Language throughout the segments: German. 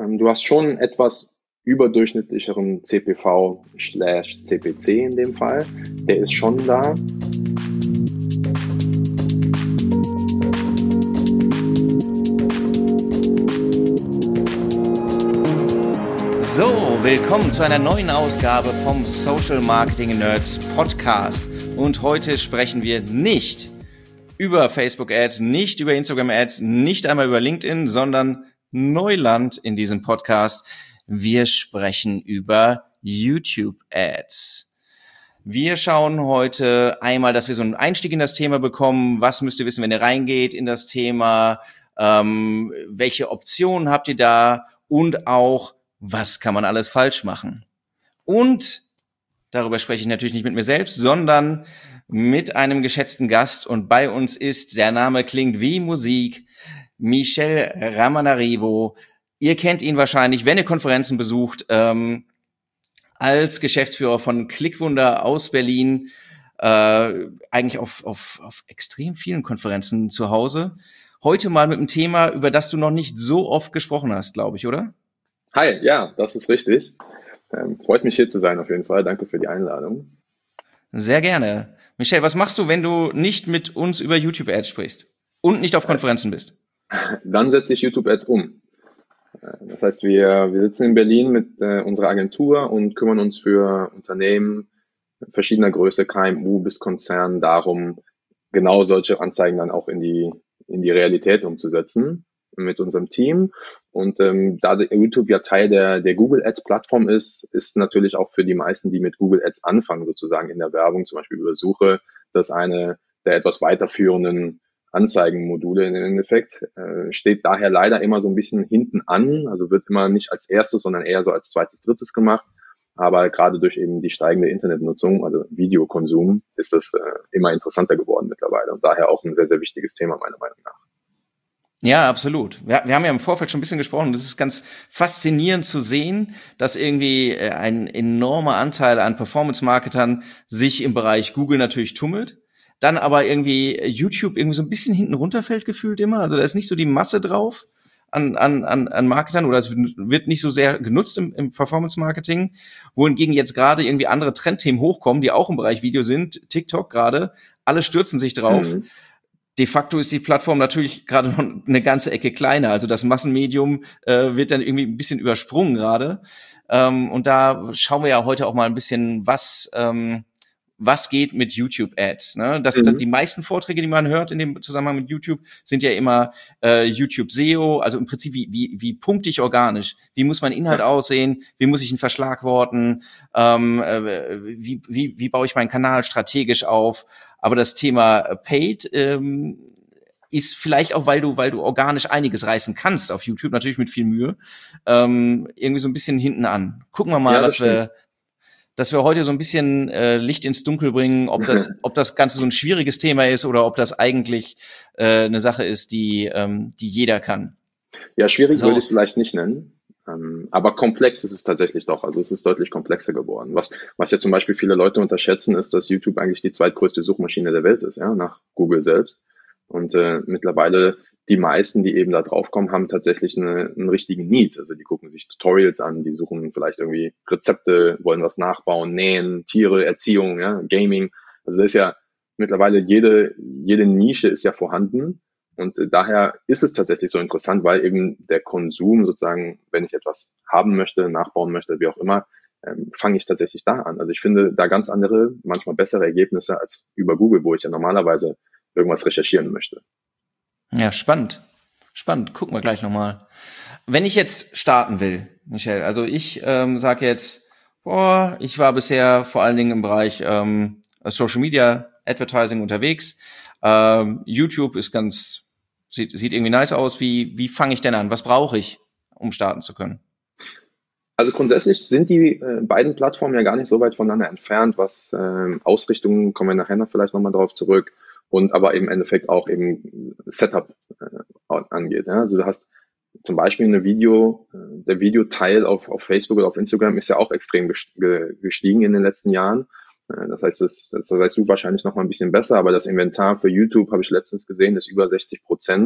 Du hast schon einen etwas überdurchschnittlicheren CPV/CPC in dem Fall. Der ist schon da. So, willkommen zu einer neuen Ausgabe vom Social Marketing Nerds Podcast. Und heute sprechen wir nicht über Facebook Ads, nicht über Instagram Ads, nicht einmal über LinkedIn, sondern Neuland in diesem Podcast. Wir sprechen über YouTube Ads. Wir schauen heute einmal, dass wir so einen Einstieg in das Thema bekommen. Was müsst ihr wissen, wenn ihr reingeht in das Thema? Welche Optionen habt ihr da? Und auch, was kann man alles falsch machen? Und darüber spreche ich natürlich nicht mit mir selbst, sondern mit einem geschätzten Gast. Und bei uns ist, der Name klingt wie Musik, Michel Ramanarivo. Ihr kennt ihn wahrscheinlich, wenn ihr Konferenzen besucht, als Geschäftsführer von Clickwunder aus Berlin, eigentlich auf extrem vielen Konferenzen zu Hause. Heute mal mit einem Thema, über das du noch nicht so oft gesprochen hast, glaube ich, oder? Hi, ja, das ist richtig. Freut mich hier zu sein auf jeden Fall. Danke für die Einladung. Sehr gerne. Michel, was machst du, wenn du nicht mit uns über YouTube-Ads sprichst und nicht auf Konferenzen bist? Dann setze ich YouTube-Ads um. Das heißt, wir sitzen in Berlin mit unserer Agentur und kümmern uns für Unternehmen verschiedener Größe, KMU bis Konzern, darum, genau solche Anzeigen dann auch in die Realität umzusetzen mit unserem Team. Und da YouTube ja Teil der Google Ads Plattform ist natürlich auch für die meisten, die mit Google Ads anfangen, sozusagen in der Werbung, zum Beispiel über Suche, das eine der etwas weiterführenden Anzeigenmodule im Endeffekt, steht daher leider immer so ein bisschen hinten an, also wird immer nicht als erstes, sondern eher so als zweites, drittes gemacht. Aber gerade durch eben die steigende Internetnutzung, also Videokonsum, ist das immer interessanter geworden mittlerweile und daher auch ein sehr, sehr wichtiges Thema meiner Meinung nach. Ja, absolut. Wir haben ja im Vorfeld schon ein bisschen gesprochen. Das ist ganz faszinierend zu sehen, dass irgendwie ein enormer Anteil an Performance-Marketern sich im Bereich Google natürlich tummelt. Dann aber irgendwie YouTube irgendwie so ein bisschen hinten runterfällt gefühlt immer. Also da ist nicht so die Masse drauf an Marketern oder es wird nicht so sehr genutzt im Performance-Marketing. Wohingegen jetzt gerade irgendwie andere Trendthemen hochkommen, die auch im Bereich Video sind. TikTok gerade. Alle stürzen sich drauf. Mhm. De facto ist die Plattform natürlich gerade noch eine ganze Ecke kleiner. Also das Massenmedium wird dann irgendwie ein bisschen übersprungen gerade. Und da schauen wir ja heute auch mal ein bisschen, was geht mit YouTube-Ads. Ne? Die meisten Vorträge, die man hört in dem Zusammenhang mit YouTube, sind ja immer YouTube SEO, also im Prinzip wie punkte ich organisch? Wie muss mein Inhalt aussehen? Wie muss ich ihn verschlagworten? Wie baue ich meinen Kanal strategisch auf? Aber das Thema Paid ist vielleicht auch, weil du organisch einiges reißen kannst auf YouTube, natürlich mit viel Mühe, irgendwie so ein bisschen hinten an. Gucken wir mal, dass wir heute so ein bisschen Licht ins Dunkel bringen, ob das Ganze so ein schwieriges Thema ist oder ob das eigentlich eine Sache ist, die jeder kann. Ja, schwierig würde ich es vielleicht nicht nennen. Aber komplex ist es tatsächlich doch. Also es ist deutlich komplexer geworden. Was ja zum Beispiel viele Leute unterschätzen, ist, dass YouTube eigentlich die zweitgrößte Suchmaschine der Welt ist, ja, nach Google selbst. Und mittlerweile die meisten, die eben da draufkommen, haben tatsächlich einen richtigen Need. Also die gucken sich Tutorials an, die suchen vielleicht irgendwie Rezepte, wollen was nachbauen, nähen, Tiere, Erziehung, ja, Gaming. Also das ist ja mittlerweile jede Nische ist ja vorhanden. Und daher ist es tatsächlich so interessant, weil eben der Konsum sozusagen, wenn ich etwas haben möchte, nachbauen möchte, wie auch immer, fange ich tatsächlich da an. Also ich finde da ganz andere, manchmal bessere Ergebnisse als über Google, wo ich ja normalerweise irgendwas recherchieren möchte. Ja, spannend. Gucken wir gleich nochmal. Wenn ich jetzt starten will, Michel, also ich sage jetzt, ich war bisher vor allen Dingen im Bereich Social Media Advertising unterwegs. YouTube ist sieht irgendwie nice aus. Wie fange ich denn an? Was brauche ich, um starten zu können? Also grundsätzlich sind die beiden Plattformen ja gar nicht so weit voneinander entfernt, was Ausrichtungen, kommen wir nachher noch vielleicht nochmal drauf zurück, und aber im Endeffekt auch eben Setup angeht. Ja? Also du hast zum Beispiel der Videoteil auf Facebook oder auf Instagram ist ja auch extrem gestiegen in den letzten Jahren. Das heißt, das weißt du wahrscheinlich noch mal ein bisschen besser, aber das Inventar für YouTube, habe ich letztens gesehen, ist über 60%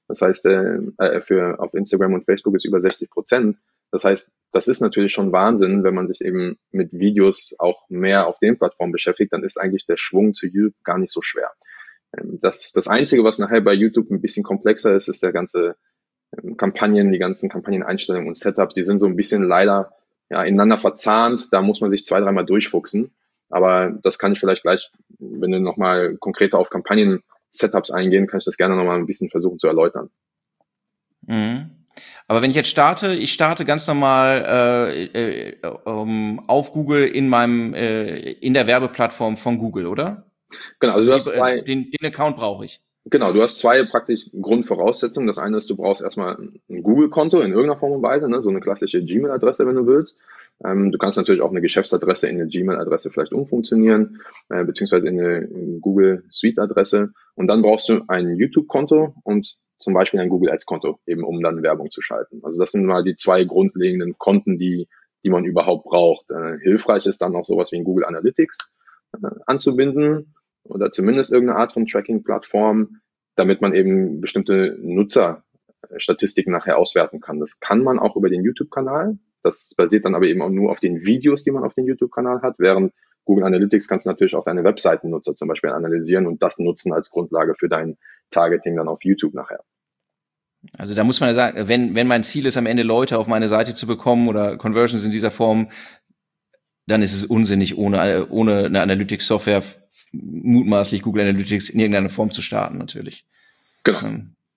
Das heißt, auf Instagram und Facebook ist über 60%. Das heißt, das ist natürlich schon Wahnsinn, wenn man sich eben mit Videos auch mehr auf den Plattformen beschäftigt, dann ist eigentlich der Schwung zu YouTube gar nicht so schwer. Das Einzige, was nachher bei YouTube ein bisschen komplexer ist, ist der ganze die ganzen Kampagneneinstellungen und Setups, die sind so ein bisschen leider ineinander verzahnt. Da muss man sich 2-3 Mal durchfuchsen. Aber das kann ich vielleicht gleich, wenn wir nochmal konkreter auf Kampagnen-Setups eingehen, kann ich das gerne nochmal ein bisschen versuchen zu erläutern. Mhm. Aber wenn ich jetzt ich starte ganz normal auf Google in der Werbeplattform von Google, oder? Genau, also du hast den Account brauche ich. Genau, du hast 2 praktisch Grundvoraussetzungen. Das eine ist, du brauchst erstmal ein Google-Konto in irgendeiner Form und Weise, ne? So eine klassische Gmail-Adresse, wenn du willst. Du kannst natürlich auch eine Geschäftsadresse in eine Gmail-Adresse vielleicht umfunktionieren, beziehungsweise in eine Google Suite-Adresse. Und dann brauchst du ein YouTube-Konto und zum Beispiel ein Google Ads-Konto, eben um dann Werbung zu schalten. Also das sind mal die 2 grundlegenden Konten, die man überhaupt braucht. Hilfreich ist dann auch sowas wie ein Google Analytics anzubinden oder zumindest irgendeine Art von Tracking-Plattform, damit man eben bestimmte Nutzerstatistiken nachher auswerten kann. Das kann man auch über den YouTube-Kanal. Das basiert dann aber eben auch nur auf den Videos, die man auf dem YouTube-Kanal hat, während Google Analytics kannst du natürlich auch deine Webseitennutzer zum Beispiel analysieren und das nutzen als Grundlage für dein Targeting dann auf YouTube nachher. Also da muss man ja sagen, wenn mein Ziel ist, am Ende Leute auf meine Seite zu bekommen oder Conversions in dieser Form, dann ist es unsinnig, ohne eine Analytics-Software mutmaßlich Google Analytics in irgendeiner Form zu starten, natürlich. Genau.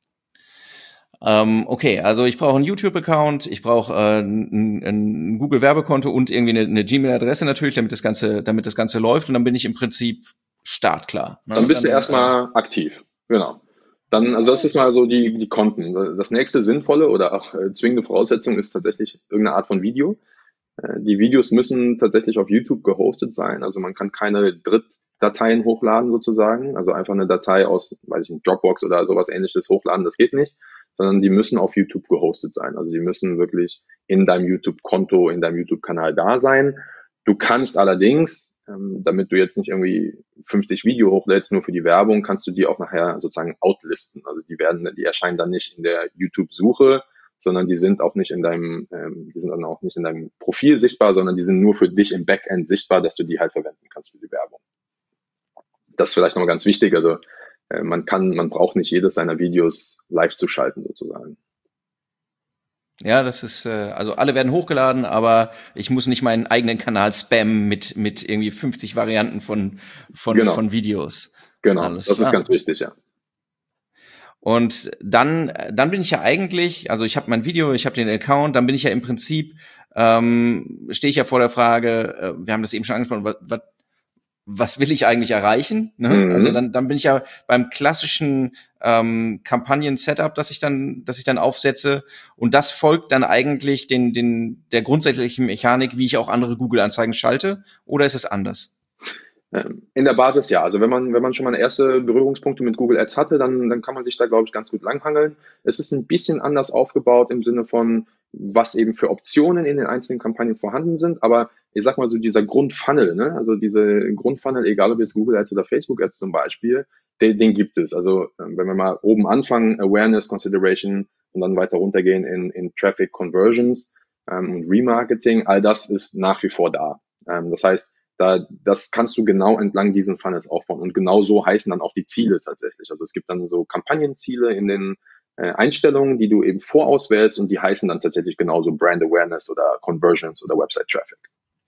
Okay, also ich brauche einen YouTube-Account, ich brauche ein Google-Werbekonto und irgendwie eine Gmail-Adresse natürlich, damit das Ganze läuft und dann bin ich im Prinzip startklar. Ne? Dann bist du erstmal aktiv, genau. Dann, also das ist mal so die Konten. Das nächste sinnvolle oder auch zwingende Voraussetzung ist tatsächlich irgendeine Art von Video. Die Videos müssen tatsächlich auf YouTube gehostet sein, also man kann keine Drittdateien hochladen sozusagen, also einfach eine Datei aus, Dropbox oder sowas Ähnliches hochladen, das geht nicht, sondern die müssen auf YouTube gehostet sein. Also die müssen wirklich in deinem YouTube-Konto, in deinem YouTube-Kanal da sein. Du kannst allerdings, damit du jetzt nicht irgendwie 50 Video hochlädst, nur für die Werbung, kannst du die auch nachher sozusagen outlisten. Also die erscheinen dann nicht in der YouTube-Suche, sondern die sind auch nicht in deinem Profil sichtbar, sondern die sind nur für dich im Backend sichtbar, dass du die halt verwenden kannst für die Werbung. Das ist vielleicht nochmal ganz wichtig. Also man braucht nicht jedes seiner Videos live zu schalten sozusagen. Ja, das ist, also alle werden hochgeladen, aber ich muss nicht meinen eigenen Kanal spammen mit irgendwie 50 Varianten von Videos. Genau, das ist ganz wichtig, ja. Und dann bin ich ja eigentlich, also ich habe mein Video, ich habe den Account, dann bin ich ja im Prinzip, stehe ich ja vor der Frage, wir haben das eben schon angesprochen, was will ich eigentlich erreichen? Ne? Mhm. Also dann bin ich ja beim klassischen Kampagnen-Setup, das ich dann aufsetze, und das folgt dann eigentlich der grundsätzlichen Mechanik, wie ich auch andere Google-Anzeigen schalte, oder ist es anders? In der Basis ja. Also wenn man schon mal erste Berührungspunkte mit Google Ads hatte, dann kann man sich da, glaube ich, ganz gut langhangeln. Es ist ein bisschen anders aufgebaut im Sinne von, was eben für Optionen in den einzelnen Kampagnen vorhanden sind. Aber ich sag mal so, dieser Grundfunnel, ne? Also diese Grundfunnel, egal ob jetzt Google Ads oder Facebook Ads zum Beispiel, den gibt es. Also wenn wir mal oben anfangen, Awareness, Consideration und dann weiter runtergehen in Traffic, Conversions und Remarketing, all das ist nach wie vor da. Das heißt, das kannst du genau entlang diesen Funnels aufbauen. Und genau so heißen dann auch die Ziele tatsächlich. Also es gibt dann so Kampagnenziele in den Einstellungen, die du eben vorauswählst, und die heißen dann tatsächlich genauso Brand Awareness oder Conversions oder Website Traffic.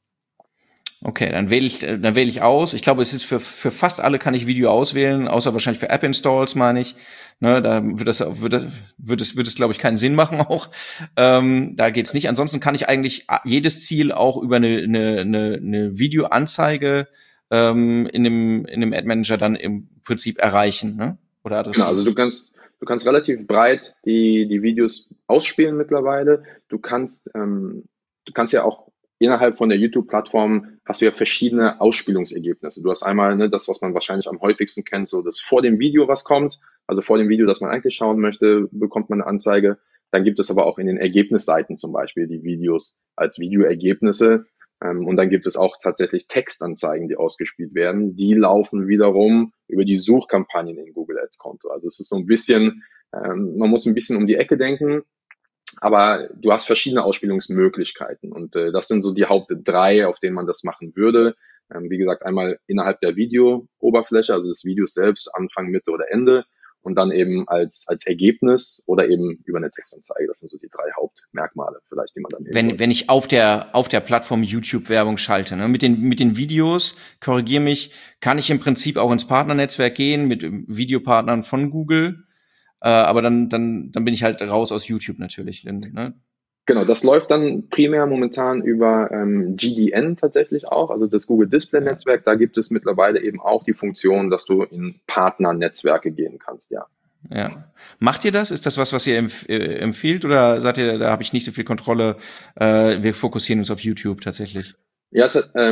Okay, dann wähle ich aus. Ich glaube, es ist für fast alle kann ich Video auswählen, außer wahrscheinlich für App-Installs, meine ich. Ne, da wird es, glaube ich, keinen Sinn machen auch. Da geht's nicht. Ansonsten kann ich eigentlich jedes Ziel auch über eine Videoanzeige in dem Ad Manager dann im Prinzip erreichen, ne? Oder adressieren. Genau, also du kannst relativ breit die Videos ausspielen mittlerweile. Du kannst ja auch innerhalb von der YouTube-Plattform hast du ja verschiedene Ausspielungsergebnisse. Du hast einmal das, was man wahrscheinlich am häufigsten kennt, so das vor dem Video, was kommt. Also vor dem Video, das man eigentlich schauen möchte, bekommt man eine Anzeige. Dann gibt es aber auch in den Ergebnisseiten zum Beispiel die Videos als Videoergebnisse. Und dann gibt es auch tatsächlich Textanzeigen, die ausgespielt werden. Die laufen wiederum über die Suchkampagnen in Google Ads Konto. Also es ist so ein bisschen Man muss ein bisschen um die Ecke denken, aber du hast verschiedene Ausspielungsmöglichkeiten und das sind so die Haupt 3, auf denen man das machen würde. Wie gesagt, einmal innerhalb der Video-Oberfläche, also des Videos selbst, Anfang, Mitte oder Ende und dann eben als Ergebnis oder eben über eine Textanzeige. Das sind so die 3 Hauptmerkmale vielleicht, die man dann wenn ich auf der Plattform YouTube Werbung schalte, ne? Mit den Videos, korrigiere mich, kann ich im Prinzip auch ins Partnernetzwerk gehen mit Videopartnern von Google, aber dann bin ich halt raus aus YouTube natürlich, ne? Genau, das läuft dann primär momentan über GDN tatsächlich auch, also das Google Display Netzwerk. Da gibt es mittlerweile eben auch die Funktion, dass du in Partnernetzwerke gehen kannst, ja. Ja. Macht ihr das? Ist das was ihr empfiehlt oder sagt ihr, da habe ich nicht so viel Kontrolle, wir fokussieren uns auf YouTube tatsächlich? Ja,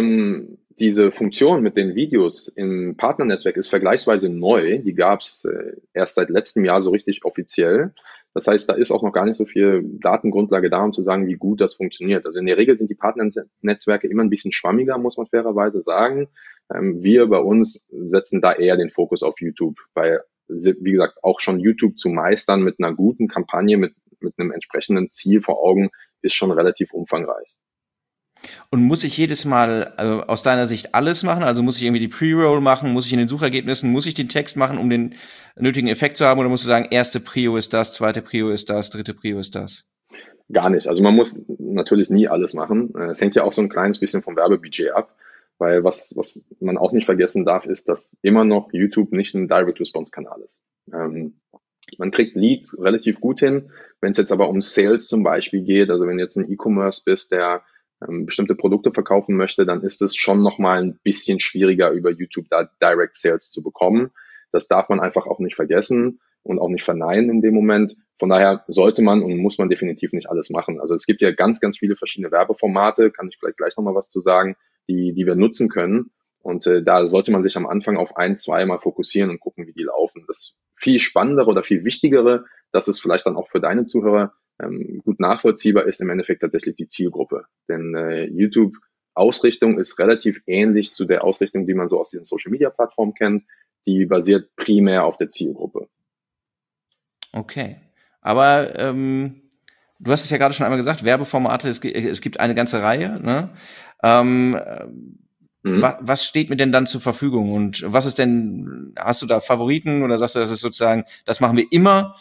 diese Funktion mit den Videos im Partnernetzwerk ist vergleichsweise neu. Die gab es erst seit letztem Jahr so richtig offiziell. Das heißt, da ist auch noch gar nicht so viel Datengrundlage da, um zu sagen, wie gut das funktioniert. Also in der Regel sind die Partnernetzwerke immer ein bisschen schwammiger, muss man fairerweise sagen. Wir bei uns setzen da eher den Fokus auf YouTube, weil, wie gesagt, auch schon YouTube zu meistern mit einer guten Kampagne, mit einem entsprechenden Ziel vor Augen, ist schon relativ umfangreich. Und muss ich jedes Mal aus deiner Sicht alles machen? Also muss ich irgendwie die Pre-Roll machen? Muss ich in den Suchergebnissen, muss ich den Text machen, um den nötigen Effekt zu haben? Oder musst du sagen, erste Prio ist das, zweite Prio ist das, dritte Prio ist das? Gar nicht. Also man muss natürlich nie alles machen. Es hängt ja auch so ein kleines bisschen vom Werbebudget ab, weil was man auch nicht vergessen darf, ist, dass immer noch YouTube nicht ein Direct-Response-Kanal ist. Man kriegt Leads relativ gut hin. Wenn es jetzt aber um Sales zum Beispiel geht, also wenn jetzt ein E-Commerce bist, der bestimmte Produkte verkaufen möchte, dann ist es schon nochmal ein bisschen schwieriger, über YouTube da Direct Sales zu bekommen. Das darf man einfach auch nicht vergessen und auch nicht verneinen in dem Moment. Von daher sollte man und muss man definitiv nicht alles machen. Also es gibt ja ganz, ganz viele verschiedene Werbeformate, kann ich vielleicht gleich nochmal was zu sagen, die wir nutzen können. Und da sollte man sich am Anfang auf 1, 2 mal fokussieren und gucken, wie die laufen. Das viel Spannendere oder viel Wichtigere, das ist vielleicht dann auch für deine Zuhörer gut nachvollziehbar, ist im Endeffekt tatsächlich die Zielgruppe. Denn YouTube-Ausrichtung ist relativ ähnlich zu der Ausrichtung, die man so aus den Social-Media-Plattformen kennt. Die basiert primär auf der Zielgruppe. Okay, aber du hast es ja gerade schon einmal gesagt, Werbeformate, es gibt eine ganze Reihe, ne? Was steht mir denn dann zur Verfügung und was ist denn, hast du da Favoriten oder sagst du, das ist sozusagen, das machen wir immer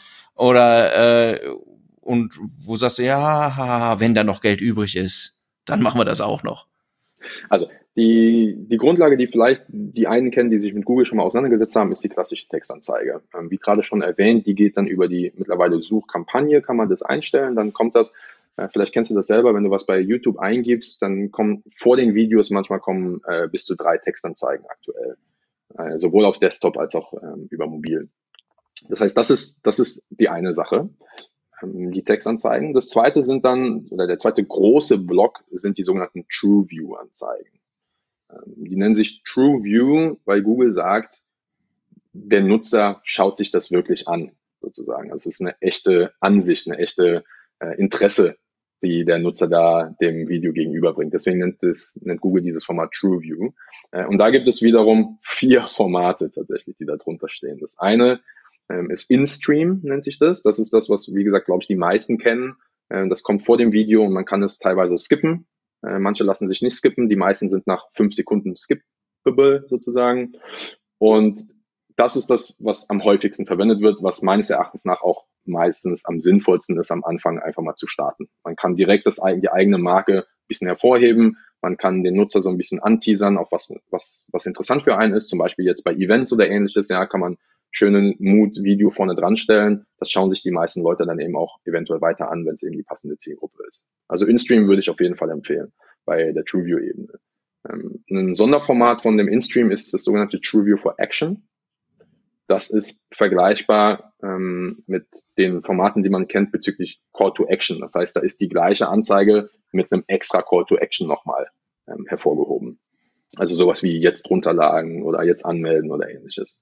oder und wo sagst du, ja, wenn da noch Geld übrig ist, dann machen wir das auch noch? Also die Grundlage, die vielleicht die einen kennen, die sich mit Google schon mal auseinandergesetzt haben, ist die klassische Textanzeige. Wie gerade schon erwähnt, die geht dann über die mittlerweile Suchkampagne, kann man das einstellen, dann kommt das, vielleicht kennst du das selber, wenn du was bei YouTube eingibst, dann kommen vor den Videos manchmal bis zu 3 Textanzeigen aktuell, sowohl auf Desktop als auch über mobil. Das heißt, das ist die eine Sache, die Textanzeigen. Das zweite sind dann, oder der zweite große Block sind die sogenannten TrueView-Anzeigen. Die nennen sich TrueView, weil Google sagt, der Nutzer schaut sich das wirklich an, sozusagen. Das ist eine echte Ansicht, eine echte Interesse, die der Nutzer da dem Video gegenüberbringt. Deswegen nennt Google dieses Format TrueView. Und da gibt es wiederum 4 Formate tatsächlich, die da drunter stehen. Das eine ist InStream, nennt sich das. Das ist das, was, wie gesagt, glaube ich, die meisten kennen. Das kommt vor dem Video und man kann es teilweise skippen. Manche lassen sich nicht skippen. Die meisten sind nach 5 Sekunden skippable sozusagen. Und das ist das, was am häufigsten verwendet wird, was meines Erachtens nach auch meistens am sinnvollsten ist, am Anfang einfach mal zu starten. Man kann direkt die eigene Marke ein bisschen hervorheben. Man kann den Nutzer so ein bisschen anteasern, auf was interessant für einen ist. Zum Beispiel jetzt bei Events oder ähnliches, ja, kann man schönen Mood-Video vorne dran stellen. Das schauen sich die meisten Leute dann eben auch eventuell weiter an, wenn es eben die passende Zielgruppe ist. Also InStream würde ich auf jeden Fall empfehlen bei der TrueView-Ebene. Ein Sonderformat von dem InStream ist das sogenannte TrueView for Action. Das ist vergleichbar mit den Formaten, die man kennt bezüglich Call to Action. Das heißt, da ist die gleiche Anzeige mit einem extra Call to Action nochmal hervorgehoben. Also sowas wie jetzt runterladen oder jetzt anmelden oder ähnliches.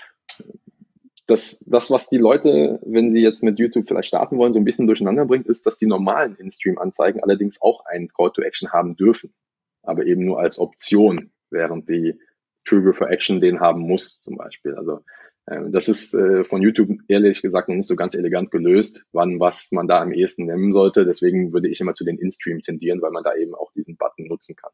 Das, was die Leute, wenn sie jetzt mit YouTube vielleicht starten wollen, so ein bisschen durcheinander bringt, ist, dass die normalen InStream-Anzeigen allerdings auch einen Call to Action haben dürfen, aber eben nur als Option, während die TrueView for Action den haben muss zum Beispiel. Also Das ist von YouTube ehrlich gesagt noch nicht so ganz elegant gelöst, was man da am ehesten nehmen sollte. Deswegen würde ich immer zu den In-Stream tendieren, weil man da eben auch diesen Button nutzen kann.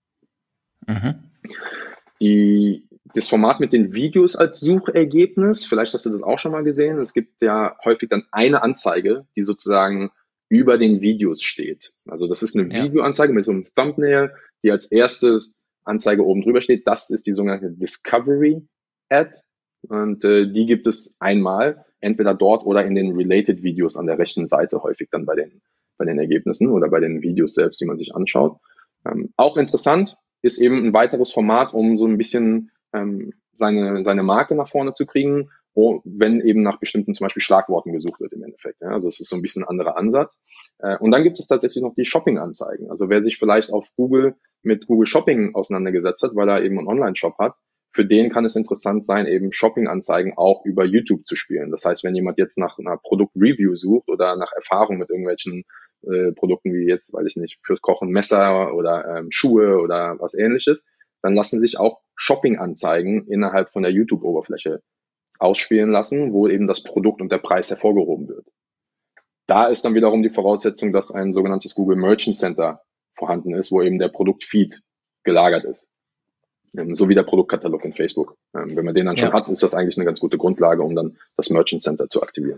Das Format mit den Videos als Suchergebnis, vielleicht hast du das auch schon mal gesehen. Es gibt ja häufig dann eine Anzeige, die sozusagen über den Videos steht. Also das ist eine Videoanzeige mit so einem Thumbnail, die als erste Anzeige oben drüber steht. Das ist die sogenannte Discovery Ad. Und die gibt es einmal, entweder dort oder in den Related Videos an der rechten Seite, häufig dann bei den Ergebnissen oder bei den Videos selbst, die man sich anschaut. Auch interessant ist eben ein weiteres Format, um so ein bisschen seine Marke nach vorne zu kriegen, wenn eben nach bestimmten zum Beispiel Schlagworten gesucht wird im Endeffekt. Ja? Also es ist so ein bisschen ein anderer Ansatz. Und dann gibt es tatsächlich noch die Shopping-Anzeigen. Also wer sich vielleicht auf Google mit Google Shopping auseinandergesetzt hat, weil er eben einen Online-Shop hat, für den kann es interessant sein, eben Shopping-Anzeigen auch über YouTube zu spielen. Das heißt, wenn jemand jetzt nach einer Produkt-Review sucht oder nach Erfahrung mit irgendwelchen Produkten wie jetzt, weiß ich nicht, fürs Kochen Messer oder Schuhe oder was ähnliches, dann lassen sich auch Shopping-Anzeigen innerhalb von der YouTube-Oberfläche ausspielen lassen, wo eben das Produkt und der Preis hervorgehoben wird. Da ist dann wiederum die Voraussetzung, dass ein sogenanntes Google Merchant Center vorhanden ist, wo eben der Produktfeed gelagert ist. So wie der Produktkatalog in Facebook. Wenn man den dann schon hat, ist das eigentlich eine ganz gute Grundlage, um dann das Merchant Center zu aktivieren.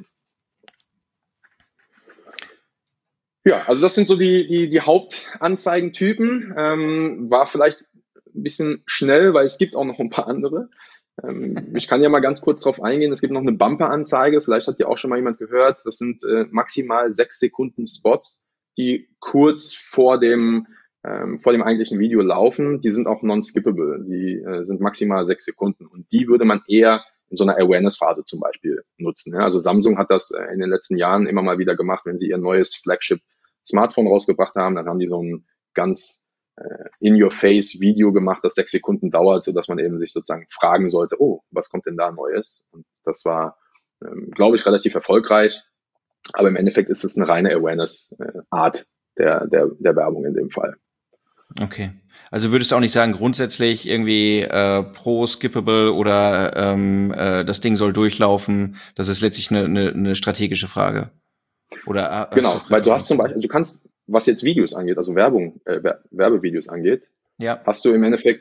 Ja, also das sind so die Hauptanzeigentypen. War vielleicht ein bisschen schnell, weil es gibt auch noch ein paar andere. Ich kann ja mal ganz kurz drauf eingehen. Es gibt noch eine Bumper-Anzeige. Vielleicht hat die auch schon mal jemand gehört. Das sind maximal 6 Sekunden Spots, die kurz vor dem eigentlichen Video laufen. Die sind auch non-skippable. Die sind maximal 6 Sekunden. Und die würde man eher in so einer Awareness-Phase zum Beispiel nutzen. Ja? Also Samsung hat das in den letzten Jahren immer mal wieder gemacht, wenn sie ihr neues Flagship-Smartphone rausgebracht haben. Dann haben die so ein ganz In-Your-Face-Video gemacht, das 6 Sekunden dauert, sodass man eben sich sozusagen fragen sollte, oh, was kommt denn da Neues? Und das war, glaube ich, relativ erfolgreich. Aber im Endeffekt ist es eine reine Awareness-Art der Werbung in dem Fall. Okay. Also würdest du auch nicht sagen, grundsätzlich irgendwie pro-skippable oder das Ding soll durchlaufen? Das ist letztlich eine strategische Frage. Oder genau, weil du hast zum Beispiel, du kannst, was jetzt Videos angeht, also Werbevideos angeht, hast du im Endeffekt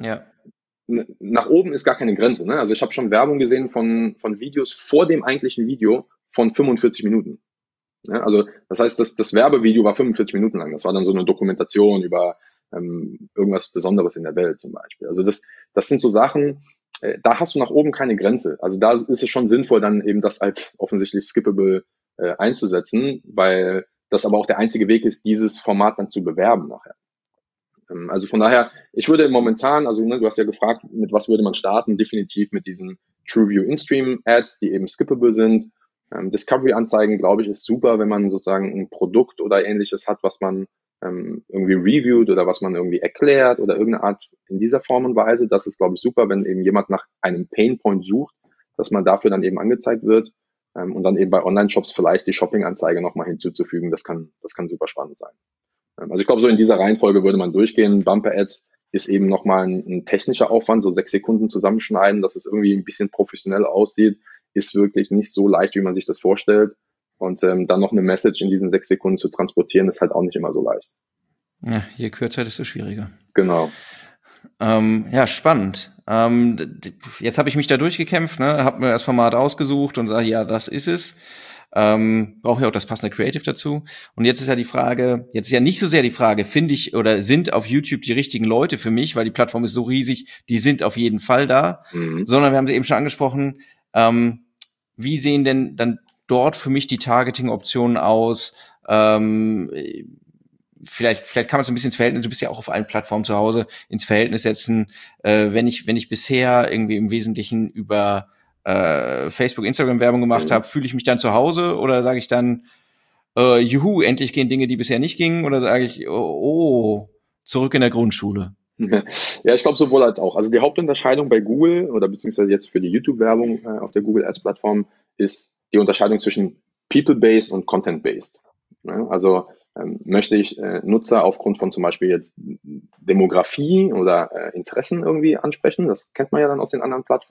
nach oben ist gar keine Grenze. Ne? Also ich habe schon Werbung gesehen von Videos vor dem eigentlichen Video von 45 Minuten. Ja, also das heißt, das Werbevideo war 45 Minuten lang. Das war dann so eine Dokumentation über irgendwas Besonderes in der Welt zum Beispiel. Also das sind so Sachen, da hast du nach oben keine Grenze. Also da ist es schon sinnvoll, dann eben das als offensichtlich skippable einzusetzen, weil das aber auch der einzige Weg ist, dieses Format dann zu bewerben nachher. Also von daher, ich würde momentan, also du hast ja gefragt, mit was würde man starten? Definitiv mit diesen TrueView In-Stream Ads, die eben skippable sind. Discovery-Anzeigen, glaube ich, ist super, wenn man sozusagen ein Produkt oder ähnliches hat, was man irgendwie reviewt oder was man irgendwie erklärt oder irgendeine Art in dieser Form und Weise. Das ist, glaube ich, super, wenn eben jemand nach einem Painpoint sucht, dass man dafür dann eben angezeigt wird und dann eben bei Online-Shops vielleicht die Shopping-Anzeige nochmal hinzuzufügen. Das kann super spannend sein. Also ich glaube, so in dieser Reihenfolge würde man durchgehen. Bumper-Ads ist eben nochmal ein technischer Aufwand, so 6 Sekunden zusammenschneiden, dass es irgendwie ein bisschen professionell aussieht, ist wirklich nicht so leicht, wie man sich das vorstellt. Und dann noch eine Message in diesen 6 Sekunden zu transportieren, ist halt auch nicht immer so leicht. Ja, je kürzer, desto schwieriger. Genau. Ja, spannend. Jetzt habe ich mich da durchgekämpft, ne? Habe mir das Format ausgesucht und sage, ja, das ist es. Brauche ja auch das passende Creative dazu. Und jetzt ist ja die Frage, jetzt ist ja nicht so sehr die Frage, finde ich oder sind auf YouTube die richtigen Leute für mich, weil die Plattform ist so riesig, die sind auf jeden Fall da, sondern wir haben sie eben schon angesprochen, wie sehen denn dann dort für mich die Targeting-Optionen aus? Vielleicht kann man es ein bisschen ins Verhältnis, du bist ja auch auf allen Plattformen zu Hause, ins Verhältnis setzen, wenn ich bisher irgendwie im Wesentlichen über Facebook, Instagram Werbung gemacht habe, fühle ich mich dann zu Hause oder sage ich dann, juhu, endlich gehen Dinge, die bisher nicht gingen, oder sage ich, oh, zurück in der Grundschule? Ja, ich glaube sowohl als auch. Also die Hauptunterscheidung bei Google oder beziehungsweise jetzt für die YouTube-Werbung auf der Google Ads-Plattform ist die Unterscheidung zwischen People-Based und Content-Based. Ja, also möchte ich Nutzer aufgrund von zum Beispiel jetzt Demografie oder Interessen irgendwie ansprechen, das kennt man ja dann aus den anderen Plattformen,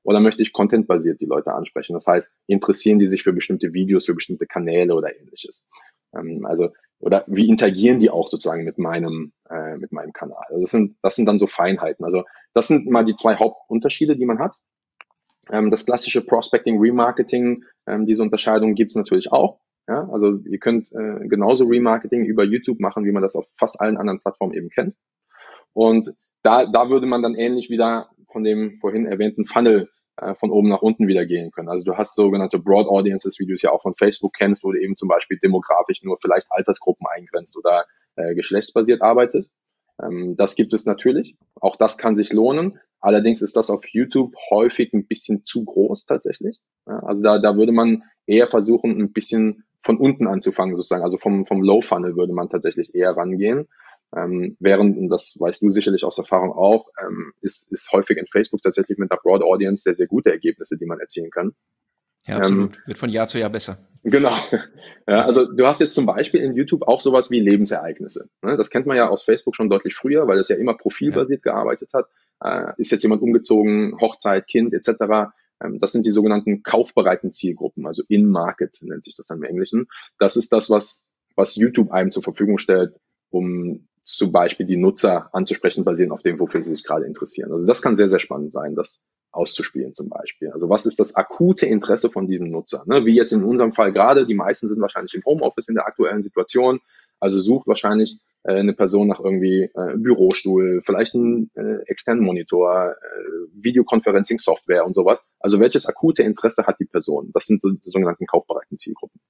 oder möchte ich contentbasiert die Leute ansprechen? Das heißt, interessieren die sich für bestimmte Videos, für bestimmte Kanäle oder ähnliches? Oder wie interagieren die auch sozusagen mit meinem Kanal? Also das sind dann so Feinheiten. Also das sind mal die zwei Hauptunterschiede, die man hat. Das klassische Prospecting, Remarketing, diese Unterscheidung gibt es natürlich auch. Ja, also ihr könnt genauso Remarketing über YouTube machen, wie man das auf fast allen anderen Plattformen eben kennt. Und da würde man dann ähnlich wieder von dem vorhin erwähnten Funnel von oben nach unten wieder gehen können. Also du hast sogenannte Broad Audiences, wie du es ja auch von Facebook kennst, wo du eben zum Beispiel demografisch nur vielleicht Altersgruppen eingrenzt oder geschlechtsbasiert arbeitest. Das gibt es natürlich. Auch das kann sich lohnen. Allerdings ist das auf YouTube häufig ein bisschen zu groß tatsächlich. Ja, also da würde man eher versuchen, ein bisschen von unten anzufangen sozusagen. Also vom Low Funnel würde man tatsächlich eher rangehen. Während, und das weißt du sicherlich aus Erfahrung auch, ist häufig in Facebook tatsächlich mit einer Broad Audience sehr, sehr gute Ergebnisse, die man erzielen kann. Ja, absolut. Wird von Jahr zu Jahr besser. Genau. Ja, also du hast jetzt zum Beispiel in YouTube auch sowas wie Lebensereignisse. Das kennt man ja aus Facebook schon deutlich früher, weil es ja immer profilbasiert gearbeitet hat. Ist jetzt jemand umgezogen, Hochzeit, Kind etc. Das sind die sogenannten kaufbereiten Zielgruppen, also In-Market nennt sich das im Englischen. Das ist das, was YouTube einem zur Verfügung stellt, um zum Beispiel die Nutzer anzusprechen, basierend auf dem, wofür sie sich gerade interessieren. Also das kann sehr, sehr spannend sein, das auszuspielen zum Beispiel. Also was ist das akute Interesse von diesem Nutzer? Wie jetzt in unserem Fall gerade, die meisten sind wahrscheinlich im Homeoffice in der aktuellen Situation, also sucht wahrscheinlich eine Person nach irgendwie Bürostuhl, vielleicht einen externen Monitor, Videoconferencing-Software und sowas. Also welches akute Interesse hat die Person? Das sind so die sogenannten kaufbereiten Zielgruppen.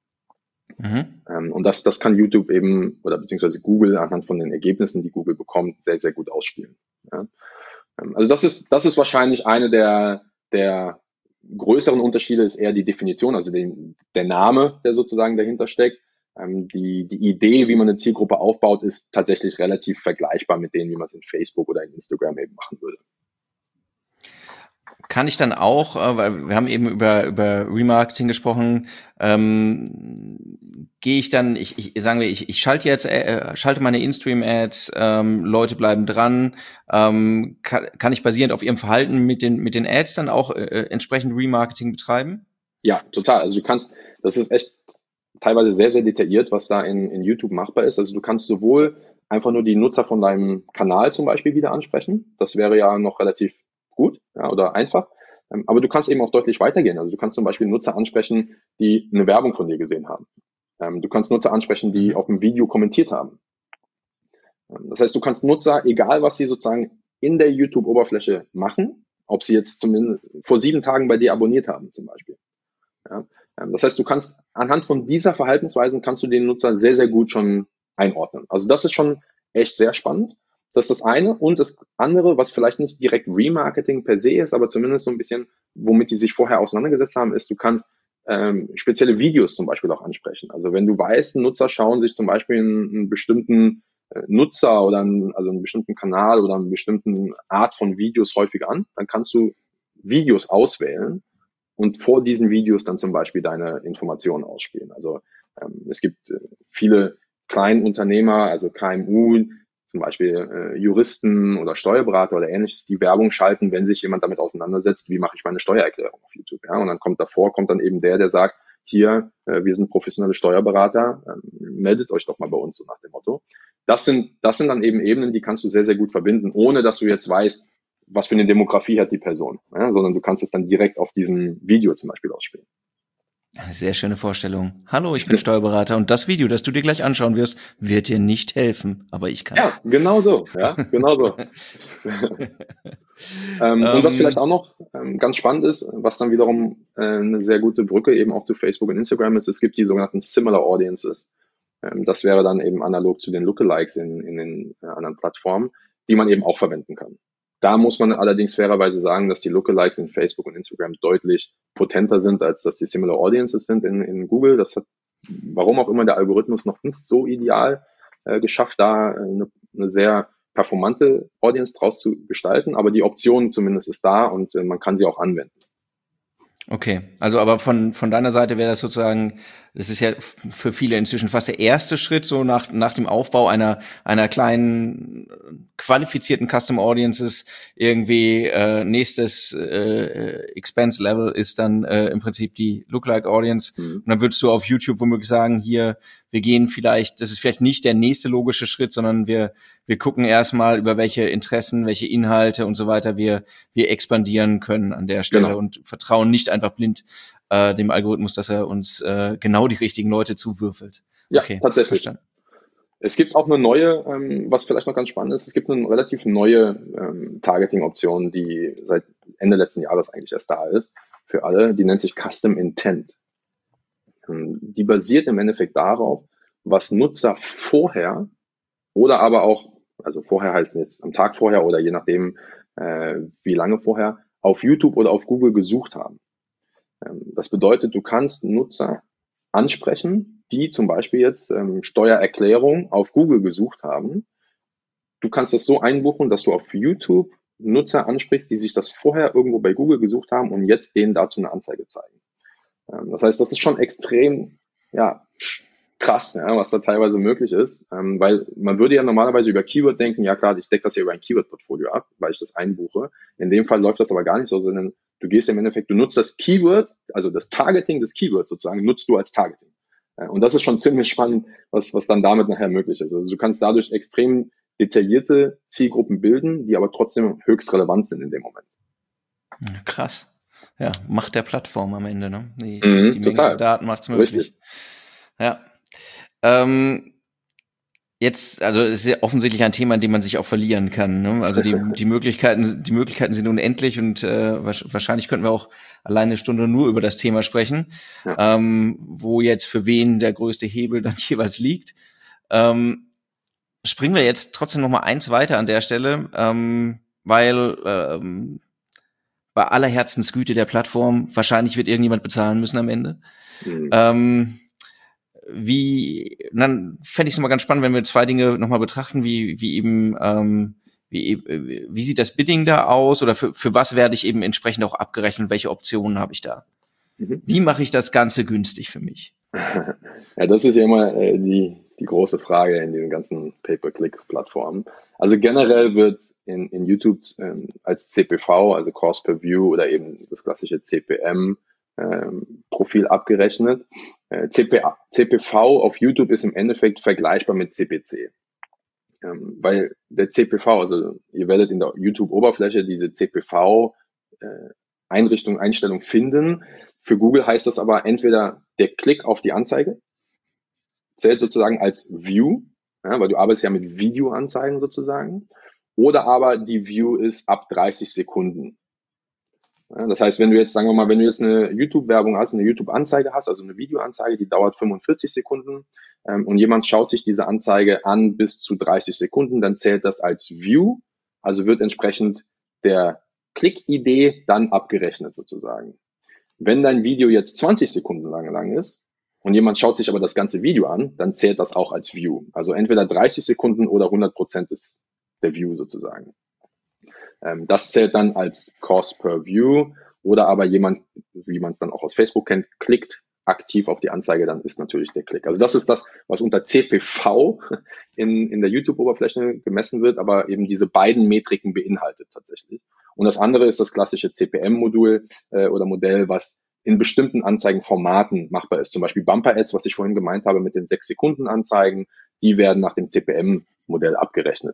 Und das kann YouTube eben oder beziehungsweise Google anhand von den Ergebnissen, die Google bekommt, sehr, sehr gut ausspielen. Ja. Also das ist wahrscheinlich eine der größeren Unterschiede, ist eher die Definition, also der Name, der sozusagen dahinter steckt. Die Idee, wie man eine Zielgruppe aufbaut, ist tatsächlich relativ vergleichbar mit denen, wie man es in Facebook oder in Instagram eben machen würde. Kann ich dann auch, weil wir haben eben über Remarketing gesprochen, gehe ich dann, ich schalte meine In-Stream-Ads, Leute bleiben dran, kann ich basierend auf ihrem Verhalten mit den Ads dann auch entsprechend Remarketing betreiben? Ja, total. Also das ist echt teilweise sehr, sehr detailliert, was da in YouTube machbar ist. Also du kannst sowohl einfach nur die Nutzer von deinem Kanal zum Beispiel wieder ansprechen. Das wäre ja noch relativ gut, ja, oder einfach. Aber du kannst eben auch deutlich weitergehen. Also du kannst zum Beispiel Nutzer ansprechen, die eine Werbung von dir gesehen haben. Du kannst Nutzer ansprechen, die auf dem Video kommentiert haben. Das heißt, du kannst Nutzer, egal was sie sozusagen in der YouTube-Oberfläche machen, ob sie jetzt zumindest vor 7 Tagen bei dir abonniert haben zum Beispiel. Ja, das heißt, du kannst anhand von dieser Verhaltensweisen kannst du den Nutzer sehr, sehr gut schon einordnen. Also das ist schon echt sehr spannend. Das ist das eine. Und das andere, was vielleicht nicht direkt Remarketing per se ist, aber zumindest so ein bisschen, womit die sich vorher auseinandergesetzt haben, ist, du kannst spezielle Videos zum Beispiel auch ansprechen. Also wenn du weißt, Nutzer schauen sich zum Beispiel einen bestimmten Nutzer oder einen bestimmten Kanal oder eine bestimmte Art von Videos häufig an, dann kannst du Videos auswählen und vor diesen Videos dann zum Beispiel deine Informationen ausspielen. Also es gibt viele Kleinunternehmer, also KMU, zum Beispiel Juristen oder Steuerberater oder ähnliches, die Werbung schalten, wenn sich jemand damit auseinandersetzt, wie mache ich meine Steuererklärung auf YouTube. Ja? Und dann kommt dann eben der sagt, hier, wir sind professionelle Steuerberater, meldet euch doch mal bei uns, so nach dem Motto. Das sind dann eben Ebenen, die kannst du sehr, sehr gut verbinden, ohne dass du jetzt weißt, was für eine Demografie hat die Person, ja? Sondern du kannst es dann direkt auf diesem Video zum Beispiel ausspielen. Eine sehr schöne Vorstellung. Hallo, ich bin Steuerberater und das Video, das du dir gleich anschauen wirst, wird dir nicht helfen, aber ich kann es. Ja, genau so. Und was vielleicht auch noch ganz spannend ist, was dann wiederum eine sehr gute Brücke eben auch zu Facebook und Instagram ist, es gibt die sogenannten Similar Audiences. Das wäre dann eben analog zu den Lookalikes in den anderen Plattformen, die man eben auch verwenden kann. Da muss man allerdings fairerweise sagen, dass die Lookalikes in Facebook und Instagram deutlich potenter sind, als dass die Similar Audiences sind in Google. Das hat, warum auch immer, der Algorithmus noch nicht so ideal geschafft, da eine sehr performante Audience draus zu gestalten. Aber die Option zumindest ist da und man kann sie auch anwenden. Okay, also aber von deiner Seite wäre das sozusagen das ist ja für viele inzwischen fast der erste Schritt, so nach dem Aufbau einer kleinen qualifizierten Custom Audiences irgendwie nächstes Expense Level ist dann im Prinzip die Lookalike Audience. Und dann würdest du auf YouTube womöglich sagen, hier, wir gehen vielleicht, das ist vielleicht nicht der nächste logische Schritt, sondern wir gucken erstmal, über welche Interessen, welche Inhalte und so weiter wir expandieren können an der Stelle und vertrauen nicht einfach blind dem Algorithmus, dass er uns genau die richtigen Leute zuwürfelt. Ja, okay, tatsächlich. Verstanden. Es gibt auch eine neue, was vielleicht noch ganz spannend ist, es gibt eine relativ neue Targeting-Option, die seit Ende letzten Jahres eigentlich erst da ist, für alle, die nennt sich Custom Intent. Die basiert im Endeffekt darauf, was Nutzer vorher oder aber auch, also vorher heißt jetzt am Tag vorher oder je nachdem, wie lange vorher, auf YouTube oder auf Google gesucht haben. Das bedeutet, du kannst Nutzer ansprechen, die zum Beispiel jetzt Steuererklärung auf Google gesucht haben. Du kannst das so einbuchen, dass du auf YouTube Nutzer ansprichst, die sich das vorher irgendwo bei Google gesucht haben und jetzt denen dazu eine Anzeige zeigen. Das heißt, das ist schon extrem krass, was da teilweise möglich ist, weil man würde ja normalerweise über Keyword denken, ja klar, ich decke das ja über ein Keyword-Portfolio ab, weil ich das einbuche. In dem Fall läuft das aber gar nicht so, sondern du gehst im Endeffekt, du nutzt das Keyword, also das Targeting des Keywords sozusagen, nutzt du als Targeting. Und das ist schon ziemlich spannend, was dann damit nachher möglich ist. Also du kannst dadurch extrem detaillierte Zielgruppen bilden, die aber trotzdem höchst relevant sind in dem Moment. Krass. Ja, Macht der Plattform am Ende, ne? Die Menge der Daten macht's möglich. Richtig. Ja. Jetzt, also es ist ja offensichtlich ein Thema, in dem man sich auch verlieren kann. Ne? Also die Möglichkeiten sind unendlich und wahrscheinlich könnten wir auch alleine eine Stunde nur über das Thema sprechen, wo jetzt für wen der größte Hebel dann jeweils liegt. Springen wir jetzt trotzdem noch mal eins weiter an der Stelle, weil bei aller Herzensgüte der Plattform wahrscheinlich wird irgendjemand bezahlen müssen am Ende. Dann fände ich es nochmal ganz spannend, wenn wir zwei Dinge nochmal betrachten, wie sieht das Bidding da aus oder für was werde ich eben entsprechend auch abgerechnet, welche Optionen habe ich da? Wie mache ich das Ganze günstig für mich? Ja, das ist ja immer die große Frage in den ganzen Pay-per-Click-Plattformen. Also generell wird in YouTube als CPV, also Cost per View oder eben das klassische CPM Profil abgerechnet. CPV auf YouTube ist im Endeffekt vergleichbar mit CPC. Weil der CPV, also ihr werdet in der YouTube-Oberfläche diese CPV Einstellung finden. Für Google heißt das aber entweder der Klick auf die Anzeige zählt sozusagen als View, weil du arbeitest ja mit Videoanzeigen sozusagen, oder aber die View ist ab 30 Sekunden. Das heißt, wenn du jetzt, sagen wir mal, wenn du jetzt eine YouTube-Werbung hast, eine YouTube-Anzeige hast, also eine Videoanzeige, die dauert 45 Sekunden und jemand schaut sich diese Anzeige an bis zu 30 Sekunden, dann zählt das als View, also wird entsprechend der Klick-Idee dann abgerechnet sozusagen. Wenn dein Video jetzt 20 Sekunden lang ist und jemand schaut sich aber das ganze Video an, dann zählt das auch als View. Also entweder 30 Sekunden oder 100% ist der View sozusagen. Das zählt dann als Cost per View oder aber jemand, wie man es dann auch aus Facebook kennt, klickt aktiv auf die Anzeige, dann ist natürlich der Klick. Also das ist das, was unter CPV in der YouTube-Oberfläche gemessen wird, aber eben diese beiden Metriken beinhaltet tatsächlich. Und das andere ist das klassische CPM-Modul oder Modell, was in bestimmten Anzeigenformaten machbar ist. Zum Beispiel Bumper-Ads, was ich vorhin gemeint habe mit den 6-Sekunden-Anzeigen, die werden nach dem CPM-Modell abgerechnet.